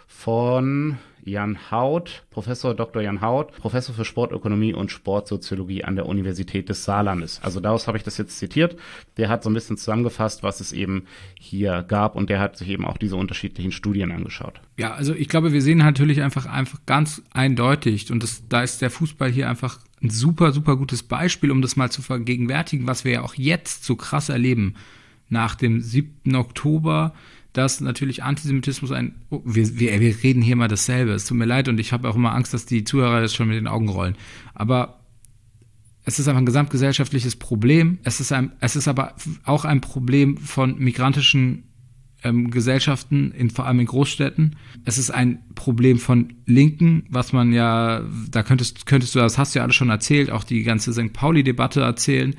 Speaker 2: von Jan Haut, Professor Dr. Jan Haut, Professor für Sportökonomie und Sportsoziologie an der Universität des Saarlandes. Also daraus habe ich das jetzt zitiert. Der hat so ein bisschen zusammengefasst, was es eben hier gab und der hat sich eben auch diese unterschiedlichen Studien angeschaut.
Speaker 3: Ja, also ich glaube, wir sehen natürlich einfach ganz eindeutig und da ist der Fußball hier einfach ein super, super gutes Beispiel, um das mal zu vergegenwärtigen, was wir ja auch jetzt so krass erleben nach dem 7. Oktober, dass natürlich Antisemitismus wir reden hier mal dasselbe, es tut mir leid und ich habe auch immer Angst, dass die Zuhörer das schon mit den Augen rollen, aber es ist einfach ein gesamtgesellschaftliches Problem, es ist aber auch ein Problem von migrantischen Gesellschaften, vor allem in Großstädten. Es ist ein Problem von Linken, was man ja, da könntest du, das hast du ja alles schon erzählt, auch die ganze St. Pauli-Debatte erzählen,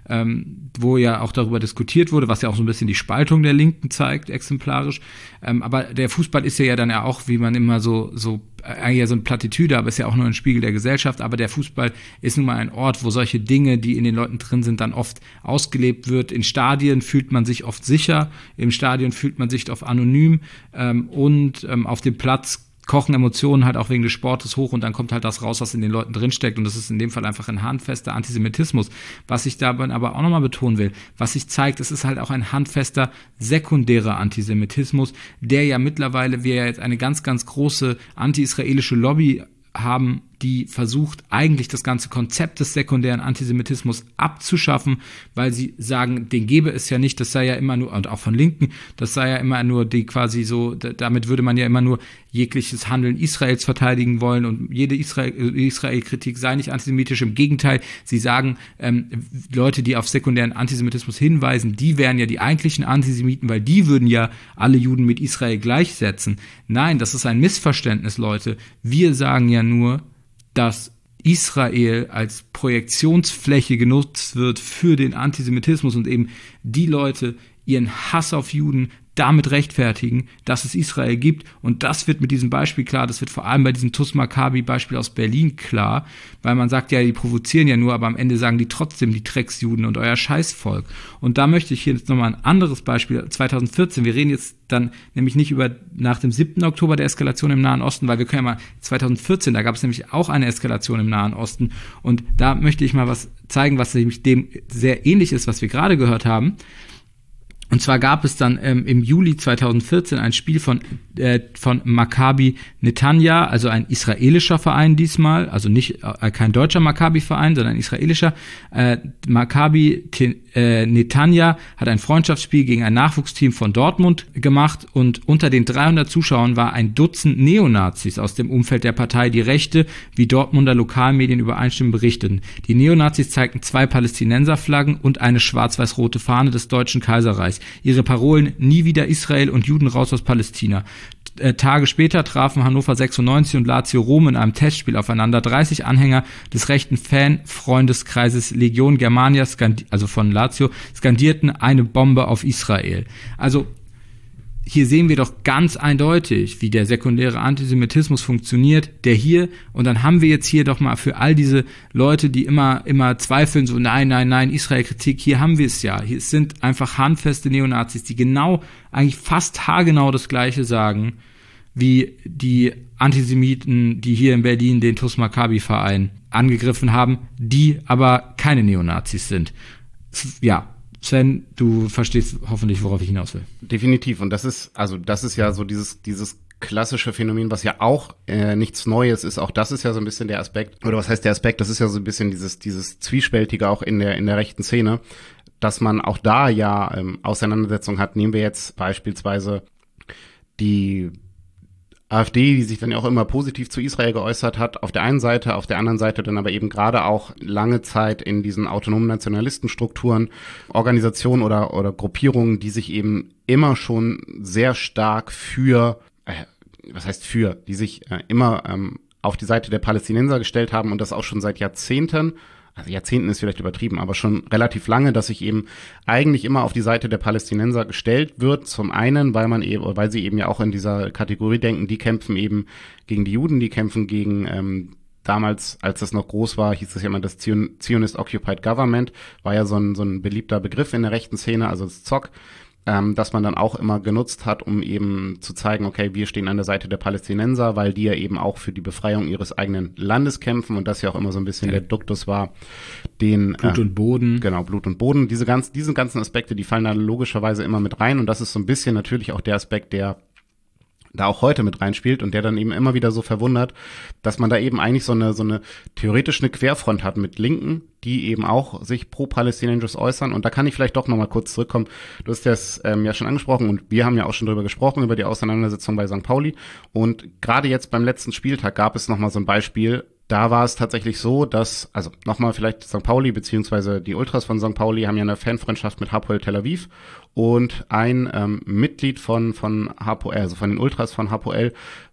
Speaker 3: wo ja auch darüber diskutiert wurde, was ja auch so ein bisschen die Spaltung der Linken zeigt, exemplarisch. Aber der Fußball ist ja dann ja auch, wie man immer so eigentlich ja so eine Plattitüde, aber ist ja auch nur ein Spiegel der Gesellschaft. Aber der Fußball ist nun mal ein Ort, wo solche Dinge, die in den Leuten drin sind, dann oft ausgelebt wird. In Stadien fühlt man sich oft sicher, im Stadion fühlt man sich oft anonym und auf dem Platz kochen Emotionen halt auch wegen des Sportes hoch und dann kommt halt das raus, was in den Leuten drinsteckt und das ist in dem Fall einfach ein handfester Antisemitismus. Was ich dabei aber auch nochmal betonen will, was sich zeigt, es ist halt auch ein handfester sekundärer Antisemitismus, der ja mittlerweile, wir ja jetzt eine ganz, ganz große anti-israelische Lobby haben, die versucht, eigentlich das ganze Konzept des sekundären Antisemitismus abzuschaffen, weil sie sagen, den gäbe es ja nicht, das sei ja immer nur, und auch von Linken, das sei ja immer nur die quasi so, damit würde man ja immer nur jegliches Handeln Israels verteidigen wollen und jede Israel-Kritik sei nicht antisemitisch, im Gegenteil, sie sagen, Leute, die auf sekundären Antisemitismus hinweisen, die wären ja die eigentlichen Antisemiten, weil die würden ja alle Juden mit Israel gleichsetzen. Nein, das ist ein Missverständnis, Leute. Wir sagen ja nur, dass Israel als Projektionsfläche genutzt wird für den Antisemitismus und eben die Leute ihren Hass auf Juden damit rechtfertigen, dass es Israel gibt. Und das wird mit diesem Beispiel klar, das wird vor allem bei diesem TuS Maccabi-Beispiel aus Berlin klar, weil man sagt ja, die provozieren ja nur, aber am Ende sagen die trotzdem, die Drecksjuden und euer Scheißvolk. Und da möchte ich hier jetzt nochmal ein anderes Beispiel, 2014, wir reden jetzt dann nämlich nicht über nach dem 7. Oktober der Eskalation im Nahen Osten, weil wir können ja mal 2014, da gab es nämlich auch eine Eskalation im Nahen Osten und da möchte ich mal was zeigen, was nämlich dem sehr ähnlich ist, was wir gerade gehört haben. Und zwar gab es dann im Juli 2014 ein Spiel von Maccabi Netanya, also ein israelischer Verein diesmal, also nicht kein deutscher Maccabi-Verein, sondern ein israelischer. Maccabi Netanya hat ein Freundschaftsspiel gegen ein Nachwuchsteam von Dortmund gemacht und unter den 300 Zuschauern war ein Dutzend Neonazis aus dem Umfeld der Partei Die Rechte, wie Dortmunder Lokalmedien übereinstimmend berichteten. Die Neonazis zeigten 2 Palästinenserflaggen und eine schwarz-weiß-rote Fahne des Deutschen Kaiserreichs. Ihre Parolen: Nie wieder Israel und Juden raus aus Palästina. Tage später trafen Hannover 96 und Lazio Rom in einem Testspiel aufeinander. 30 Anhänger des rechten Fan-Freundeskreises Legion Germania, also von Lazio, skandierten eine Bombe auf Israel. Also hier sehen wir doch ganz eindeutig, wie der sekundäre Antisemitismus funktioniert, der hier, und dann haben wir jetzt hier doch mal für all diese Leute, die immer zweifeln, so nein, Israel-Kritik, hier haben wir es ja. Hier sind einfach handfeste Neonazis, die genau, eigentlich fast haargenau das Gleiche sagen, wie die Antisemiten, die hier in Berlin den TuS Maccabi-Verein angegriffen haben, die aber keine Neonazis sind. Ja, Sven, du verstehst hoffentlich, worauf ich hinaus will.
Speaker 2: Definitiv. Und das ist ja so dieses klassische Phänomen, was ja auch nichts Neues ist. Auch das ist ja so ein bisschen der Aspekt. Oder was heißt der Aspekt? Das ist ja so ein bisschen dieses Zwiespältige auch in der rechten Szene, dass man auch da ja Auseinandersetzungen hat. Nehmen wir jetzt beispielsweise die AfD, die sich dann ja auch immer positiv zu Israel geäußert hat, auf der einen Seite, auf der anderen Seite dann aber eben gerade auch lange Zeit in diesen autonomen Nationalistenstrukturen, Organisationen oder Gruppierungen, die sich eben immer schon sehr stark die sich immer auf die Seite der Palästinenser gestellt haben und das auch schon seit Jahrzehnten. Also Jahrzehnten ist vielleicht übertrieben, aber schon relativ lange, dass sich eben eigentlich immer auf die Seite der Palästinenser gestellt wird. Zum einen, weil sie eben ja auch in dieser Kategorie denken, die kämpfen eben gegen die Juden, die kämpfen gegen damals, als das noch groß war, hieß es ja immer das Zionist Occupied Government, war ja so ein beliebter Begriff in der rechten Szene, also das ZOG. Dass man dann auch immer genutzt hat, um eben zu zeigen, okay, wir stehen an der Seite der Palästinenser, weil die ja eben auch für die Befreiung ihres eigenen Landes kämpfen und das ja auch immer so ein bisschen der Duktus war, den
Speaker 3: Blut und Boden.
Speaker 2: Genau, Blut und Boden. Diese ganzen Aspekte, die fallen da logischerweise immer mit rein und das ist so ein bisschen natürlich auch der Aspekt, der da auch heute mit reinspielt und der dann eben immer wieder so verwundert, dass man da eben eigentlich so eine theoretisch eine Querfront hat mit Linken, die eben auch sich pro-palästinensisch äußern. Und da kann ich vielleicht doch nochmal kurz zurückkommen. Du hast das ja schon angesprochen und wir haben ja auch schon drüber gesprochen, über die Auseinandersetzung bei St. Pauli. Und gerade jetzt beim letzten Spieltag gab es nochmal so ein Beispiel. Da war es tatsächlich so, dass, also nochmal vielleicht St. Pauli beziehungsweise die Ultras von St. Pauli haben ja eine Fanfreundschaft mit Hapoel Tel Aviv und ein Mitglied von Hapoel, also von den Ultras von Hapoel,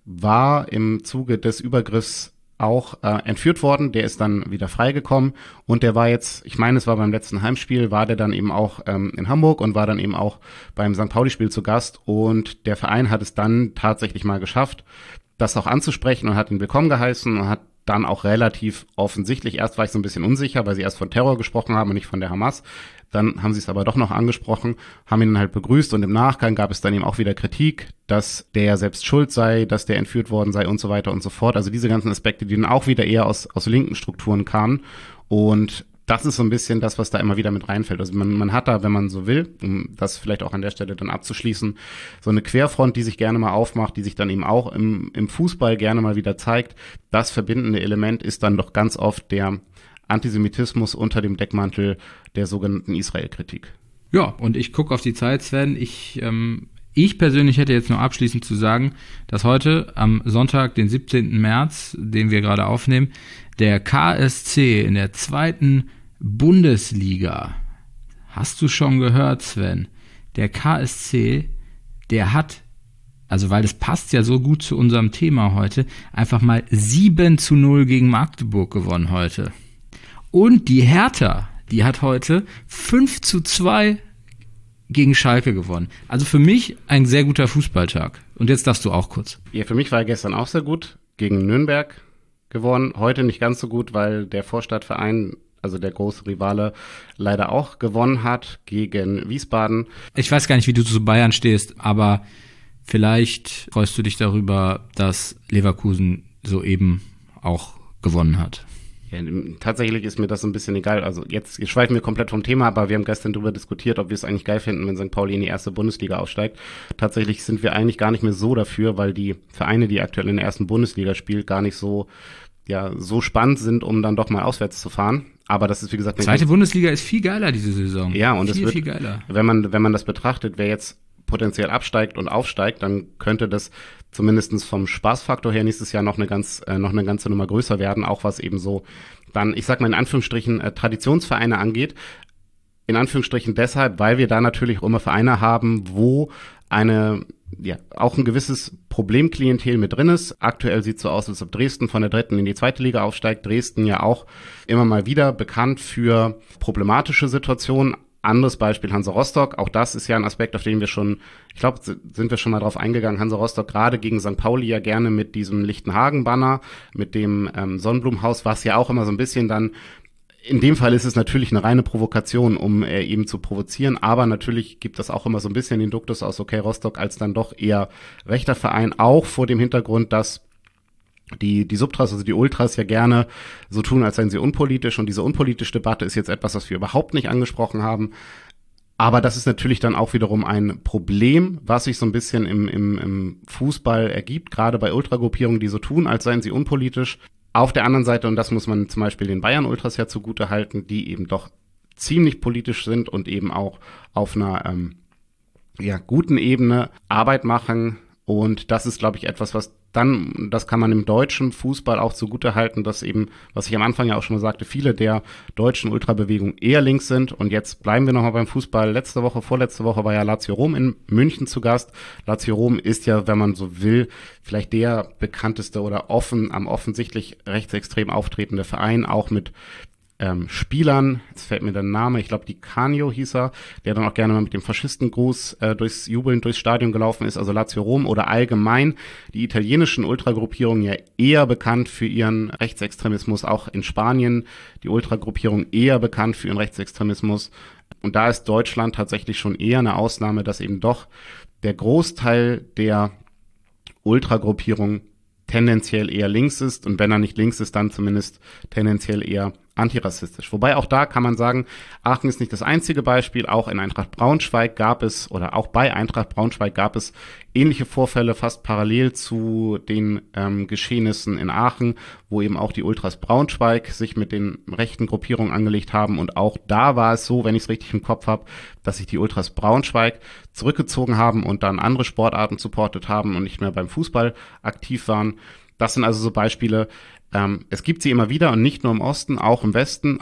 Speaker 2: war im Zuge des Übergriffs auch entführt worden. Der ist dann wieder freigekommen und der war jetzt, ich meine, es war beim letzten Heimspiel, war der dann eben auch in Hamburg und war dann eben auch beim St. Pauli-Spiel zu Gast und der Verein hat es dann tatsächlich mal geschafft, das auch anzusprechen und hat ihn willkommen geheißen und hat dann auch relativ offensichtlich, erst war ich so ein bisschen unsicher, weil sie erst von Terror gesprochen haben und nicht von der Hamas. Dann haben sie es aber doch noch angesprochen, haben ihn dann halt begrüßt und im Nachgang gab es dann eben auch wieder Kritik, dass der selbst schuld sei, dass der entführt worden sei und so weiter und so fort. Also diese ganzen Aspekte, die dann auch wieder eher aus linken Strukturen kamen und das ist so ein bisschen das, was da immer wieder mit reinfällt. Also man hat da, wenn man so will, um das vielleicht auch an der Stelle dann abzuschließen, so eine Querfront, die sich gerne mal aufmacht, die sich dann eben auch im Fußball gerne mal wieder zeigt. Das verbindende Element ist dann doch ganz oft der Antisemitismus unter dem Deckmantel der sogenannten Israel-Kritik.
Speaker 3: Ja, und ich gucke auf die Zeit, Sven. Ich persönlich hätte jetzt nur abschließend zu sagen, dass heute am Sonntag, den 17. März, den wir gerade aufnehmen, der KSC in der 2. Bundesliga, hast du schon gehört, Sven, der KSC, der hat, also weil das passt ja so gut zu unserem Thema heute, einfach mal 7-0 gegen Magdeburg gewonnen heute. Und die Hertha, die hat heute 5-2 gegen Schalke gewonnen. Also für mich ein sehr guter Fußballtag. Und jetzt darfst du auch kurz.
Speaker 2: Ja, für mich war er gestern auch sehr gut. Gegen Nürnberg gewonnen. Heute nicht ganz so gut, weil der Vorstadtverein, also der große Rivale, leider auch gewonnen hat gegen Wiesbaden.
Speaker 3: Ich weiß gar nicht, wie du zu Bayern stehst, aber vielleicht freust du dich darüber, dass Leverkusen soeben auch gewonnen hat.
Speaker 2: Ja, tatsächlich ist mir das ein bisschen egal. Also jetzt schweifen wir komplett vom Thema, aber wir haben gestern darüber diskutiert, ob wir es eigentlich geil finden, wenn St. Pauli in die erste Bundesliga aufsteigt. Tatsächlich sind wir eigentlich gar nicht mehr so dafür, weil die Vereine, die aktuell in der ersten Bundesliga spielen, gar nicht so spannend sind, um dann doch mal auswärts zu fahren. Aber das ist, wie gesagt,
Speaker 3: zweite Bundesliga ist viel geiler diese Saison.
Speaker 2: Ja, und
Speaker 3: viel,
Speaker 2: es wird,
Speaker 3: viel geiler.
Speaker 2: Wenn man das betrachtet, wer jetzt potenziell absteigt und aufsteigt, dann könnte das zumindestens vom Spaßfaktor her nächstes Jahr noch eine ganze Nummer größer werden, auch was eben so dann, ich sag mal in Anführungsstrichen, Traditionsvereine angeht. In Anführungsstrichen deshalb, weil wir da natürlich auch immer Vereine haben, wo auch ein gewisses Problemklientel mit drin ist. Aktuell sieht es so aus, als ob Dresden von der 3. in die 2. Liga aufsteigt. Dresden ja auch immer mal wieder bekannt für problematische Situationen. Anderes Beispiel Hansa Rostock, auch das ist ja ein Aspekt, auf den wir schon, ich glaube, sind wir schon mal drauf eingegangen, Hansa Rostock gerade gegen St. Pauli ja gerne mit diesem Lichtenhagen-Banner, mit dem Sonnenblumenhaus, was ja auch immer so ein bisschen dann, in dem Fall ist es natürlich eine reine Provokation, um eben zu provozieren, aber natürlich gibt das auch immer so ein bisschen den Duktus aus, okay, Rostock als dann doch eher rechter Verein, auch vor dem Hintergrund, dass die Subtras, also die Ultras ja gerne so tun, als seien sie unpolitisch, und diese unpolitische Debatte ist jetzt etwas, was wir überhaupt nicht angesprochen haben. Aber das ist natürlich dann auch wiederum ein Problem, was sich so ein bisschen im Fußball ergibt, gerade bei Ultragruppierungen, die so tun, als seien sie unpolitisch. Auf der anderen Seite, und das muss man zum Beispiel den Bayern-Ultras ja zugute halten, die eben doch ziemlich politisch sind und eben auch auf einer guten Ebene Arbeit machen. Und das ist, glaube ich, etwas, das kann man im deutschen Fußball auch zugute halten, dass eben, was ich am Anfang ja auch schon mal sagte, viele der deutschen Ultrabewegung eher links sind. Und jetzt bleiben wir nochmal beim Fußball. Vorletzte Woche war ja Lazio Rom in München zu Gast. Lazio Rom ist ja, wenn man so will, vielleicht der bekannteste oder am offensichtlich rechtsextrem auftretende Verein, auch mit Spielern, jetzt fällt mir der Name, ich glaube, Di Canio hieß er, der dann auch gerne mal mit dem Faschistengruß durchs Stadion gelaufen ist, also Lazio Rom, oder allgemein die italienischen Ultragruppierungen ja eher bekannt für ihren Rechtsextremismus, auch in Spanien die Ultragruppierung eher bekannt für ihren Rechtsextremismus. Und da ist Deutschland tatsächlich schon eher eine Ausnahme, dass eben doch der Großteil der Ultragruppierung tendenziell eher links ist, und wenn er nicht links ist, dann zumindest tendenziell eher antirassistisch. Wobei auch da kann man sagen, Aachen ist nicht das einzige Beispiel. Auch in Eintracht Braunschweig auch bei Eintracht Braunschweig gab es ähnliche Vorfälle, fast parallel zu den Geschehnissen in Aachen, wo eben auch die Ultras Braunschweig sich mit den rechten Gruppierungen angelegt haben. Und auch da war es so, wenn ich es richtig im Kopf habe, dass sich die Ultras Braunschweig zurückgezogen haben und dann andere Sportarten supportet haben und nicht mehr beim Fußball aktiv waren. Das sind also so Beispiele. Es gibt sie immer wieder, und nicht nur im Osten, auch im Westen.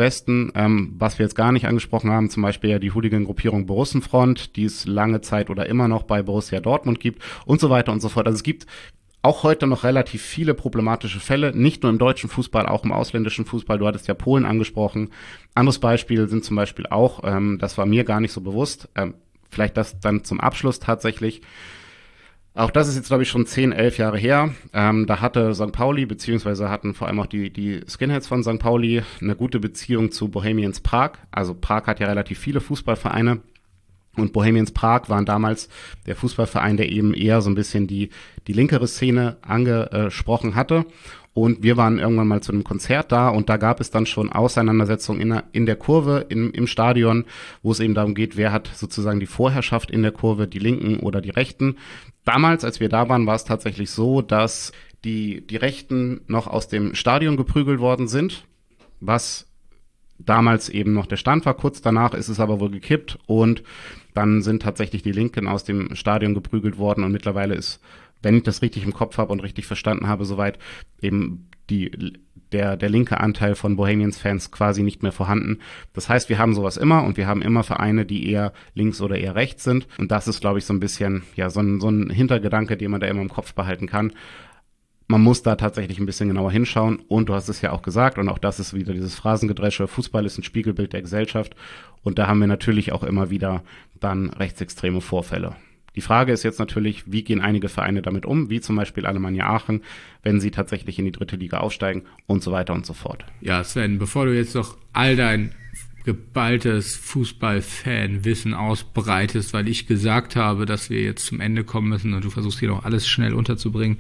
Speaker 2: Was wir jetzt gar nicht angesprochen haben, zum Beispiel ja die Hooligan-Gruppierung Borussenfront, die es lange Zeit oder immer noch bei Borussia Dortmund gibt und so weiter und so fort. Also es gibt auch heute noch relativ viele problematische Fälle, nicht nur im deutschen Fußball, auch im ausländischen Fußball. Du hattest ja Polen angesprochen. Anderes Beispiel sind zum Beispiel auch, das war mir gar nicht so bewusst, vielleicht das dann zum Abschluss tatsächlich. Auch das ist jetzt, glaube ich, schon 10, 11 Jahre her. Da hatte St. Pauli, beziehungsweise hatten vor allem auch die Skinheads von St. Pauli eine gute Beziehung zu Bohemians Prag. Also Prag hat ja relativ viele Fußballvereine. Und Bohemians Prag waren damals der Fußballverein, der eben eher so ein bisschen die linkere Szene angesprochen hatte. Und wir waren irgendwann mal zu einem Konzert da, und da gab es dann schon Auseinandersetzungen in der Kurve, im Stadion, wo es eben darum geht, wer hat sozusagen die Vorherrschaft in der Kurve, die Linken oder die Rechten. Damals, als wir da waren, war es tatsächlich so, dass die Rechten noch aus dem Stadion geprügelt worden sind, was damals eben noch der Stand war. Kurz danach ist es aber wohl gekippt, und dann sind tatsächlich die Linken aus dem Stadion geprügelt worden, und mittlerweile ist, wenn ich das richtig im Kopf habe und richtig verstanden habe, soweit eben der linke Anteil von Bohemians-Fans quasi nicht mehr vorhanden. Das heißt, wir haben sowas immer, und wir haben immer Vereine, die eher links oder eher rechts sind. Und das ist, glaube ich, so ein bisschen so ein Hintergedanke, den man da immer im Kopf behalten kann. Man muss da tatsächlich ein bisschen genauer hinschauen, und du hast es ja auch gesagt, und auch das ist wieder dieses Phrasengedresche, Fußball ist ein Spiegelbild der Gesellschaft, und da haben wir natürlich auch immer wieder dann rechtsextreme Vorfälle. Die Frage ist jetzt natürlich, wie gehen einige Vereine damit um, wie zum Beispiel Alemannia Aachen, wenn sie tatsächlich in die 3. Liga aufsteigen und so weiter und so fort.
Speaker 3: Ja, Sven, bevor du jetzt noch all dein geballtes Fußball-Fan-Wissen ausbreitest, weil ich gesagt habe, dass wir jetzt zum Ende kommen müssen und du versuchst hier noch alles schnell unterzubringen,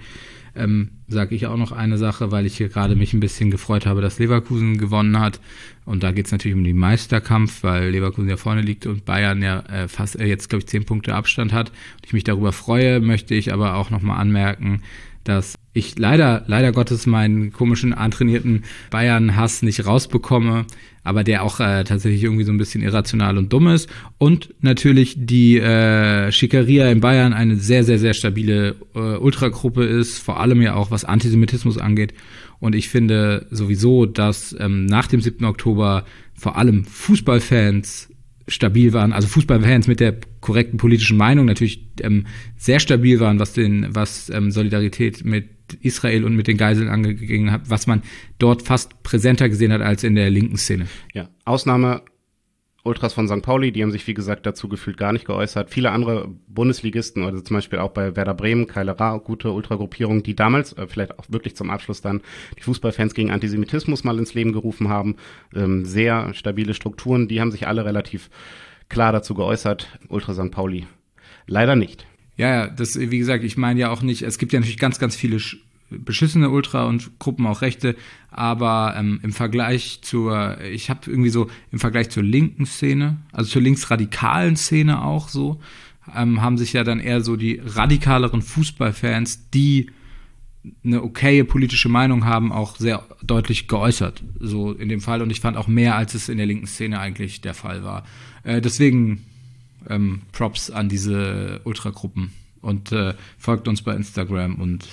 Speaker 3: sage ich auch noch eine Sache, weil ich hier gerade mich ein bisschen gefreut habe, dass Leverkusen gewonnen hat. Und da geht es natürlich um den Meisterkampf, weil Leverkusen ja vorne liegt und Bayern ja fast jetzt, glaube ich, 10 Punkte Abstand hat. Und ich mich darüber freue, möchte ich aber auch nochmal anmerken, dass ich leider Gottes meinen komischen, antrainierten Bayern-Hass nicht rausbekomme, aber der auch tatsächlich irgendwie so ein bisschen irrational und dumm ist. Und natürlich die Schickeria in Bayern eine sehr, sehr, sehr stabile Ultragruppe ist, vor allem ja auch was Antisemitismus angeht. Und ich finde sowieso, dass nach dem 7. Oktober vor allem Fußballfans stabil waren, also Fußballfans mit der korrekten politischen Meinung natürlich sehr stabil waren, was Solidarität mit Israel und mit den Geiseln angegangen hat, was man dort fast präsenter gesehen hat als in der linken Szene.
Speaker 2: Ja, Ausnahme Ultras von St. Pauli, die haben sich, wie gesagt, dazu gefühlt gar nicht geäußert. Viele andere Bundesligisten, also zum Beispiel auch bei Werder Bremen, Keilerer, gute Ultragruppierungen, die damals, vielleicht auch wirklich zum Abschluss dann, die Fußballfans gegen Antisemitismus mal ins Leben gerufen haben. Sehr stabile Strukturen, die haben sich alle relativ klar dazu geäußert. Ultra St. Pauli leider nicht.
Speaker 3: Ja, das, wie gesagt, ich meine ja auch nicht, es gibt ja natürlich ganz, ganz viele beschissene Ultra und Gruppen, auch Rechte, aber im Vergleich ich habe irgendwie so im Vergleich zur linken Szene, also zur linksradikalen Szene auch so, haben sich ja dann eher so die radikaleren Fußballfans, die eine okaye politische Meinung haben, auch sehr deutlich geäußert, so in dem Fall. Und ich fand auch mehr, als es in der linken Szene eigentlich der Fall war. Deswegen Props an diese Ultragruppen und folgt uns bei Instagram und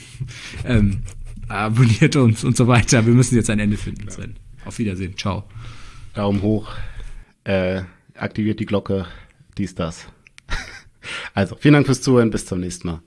Speaker 3: abonniert uns und so weiter. Wir müssen jetzt ein Ende finden, Sven. Auf Wiedersehen. Ciao.
Speaker 2: Daumen hoch, aktiviert die Glocke, dies, das. Also, vielen Dank fürs Zuhören, bis zum nächsten Mal.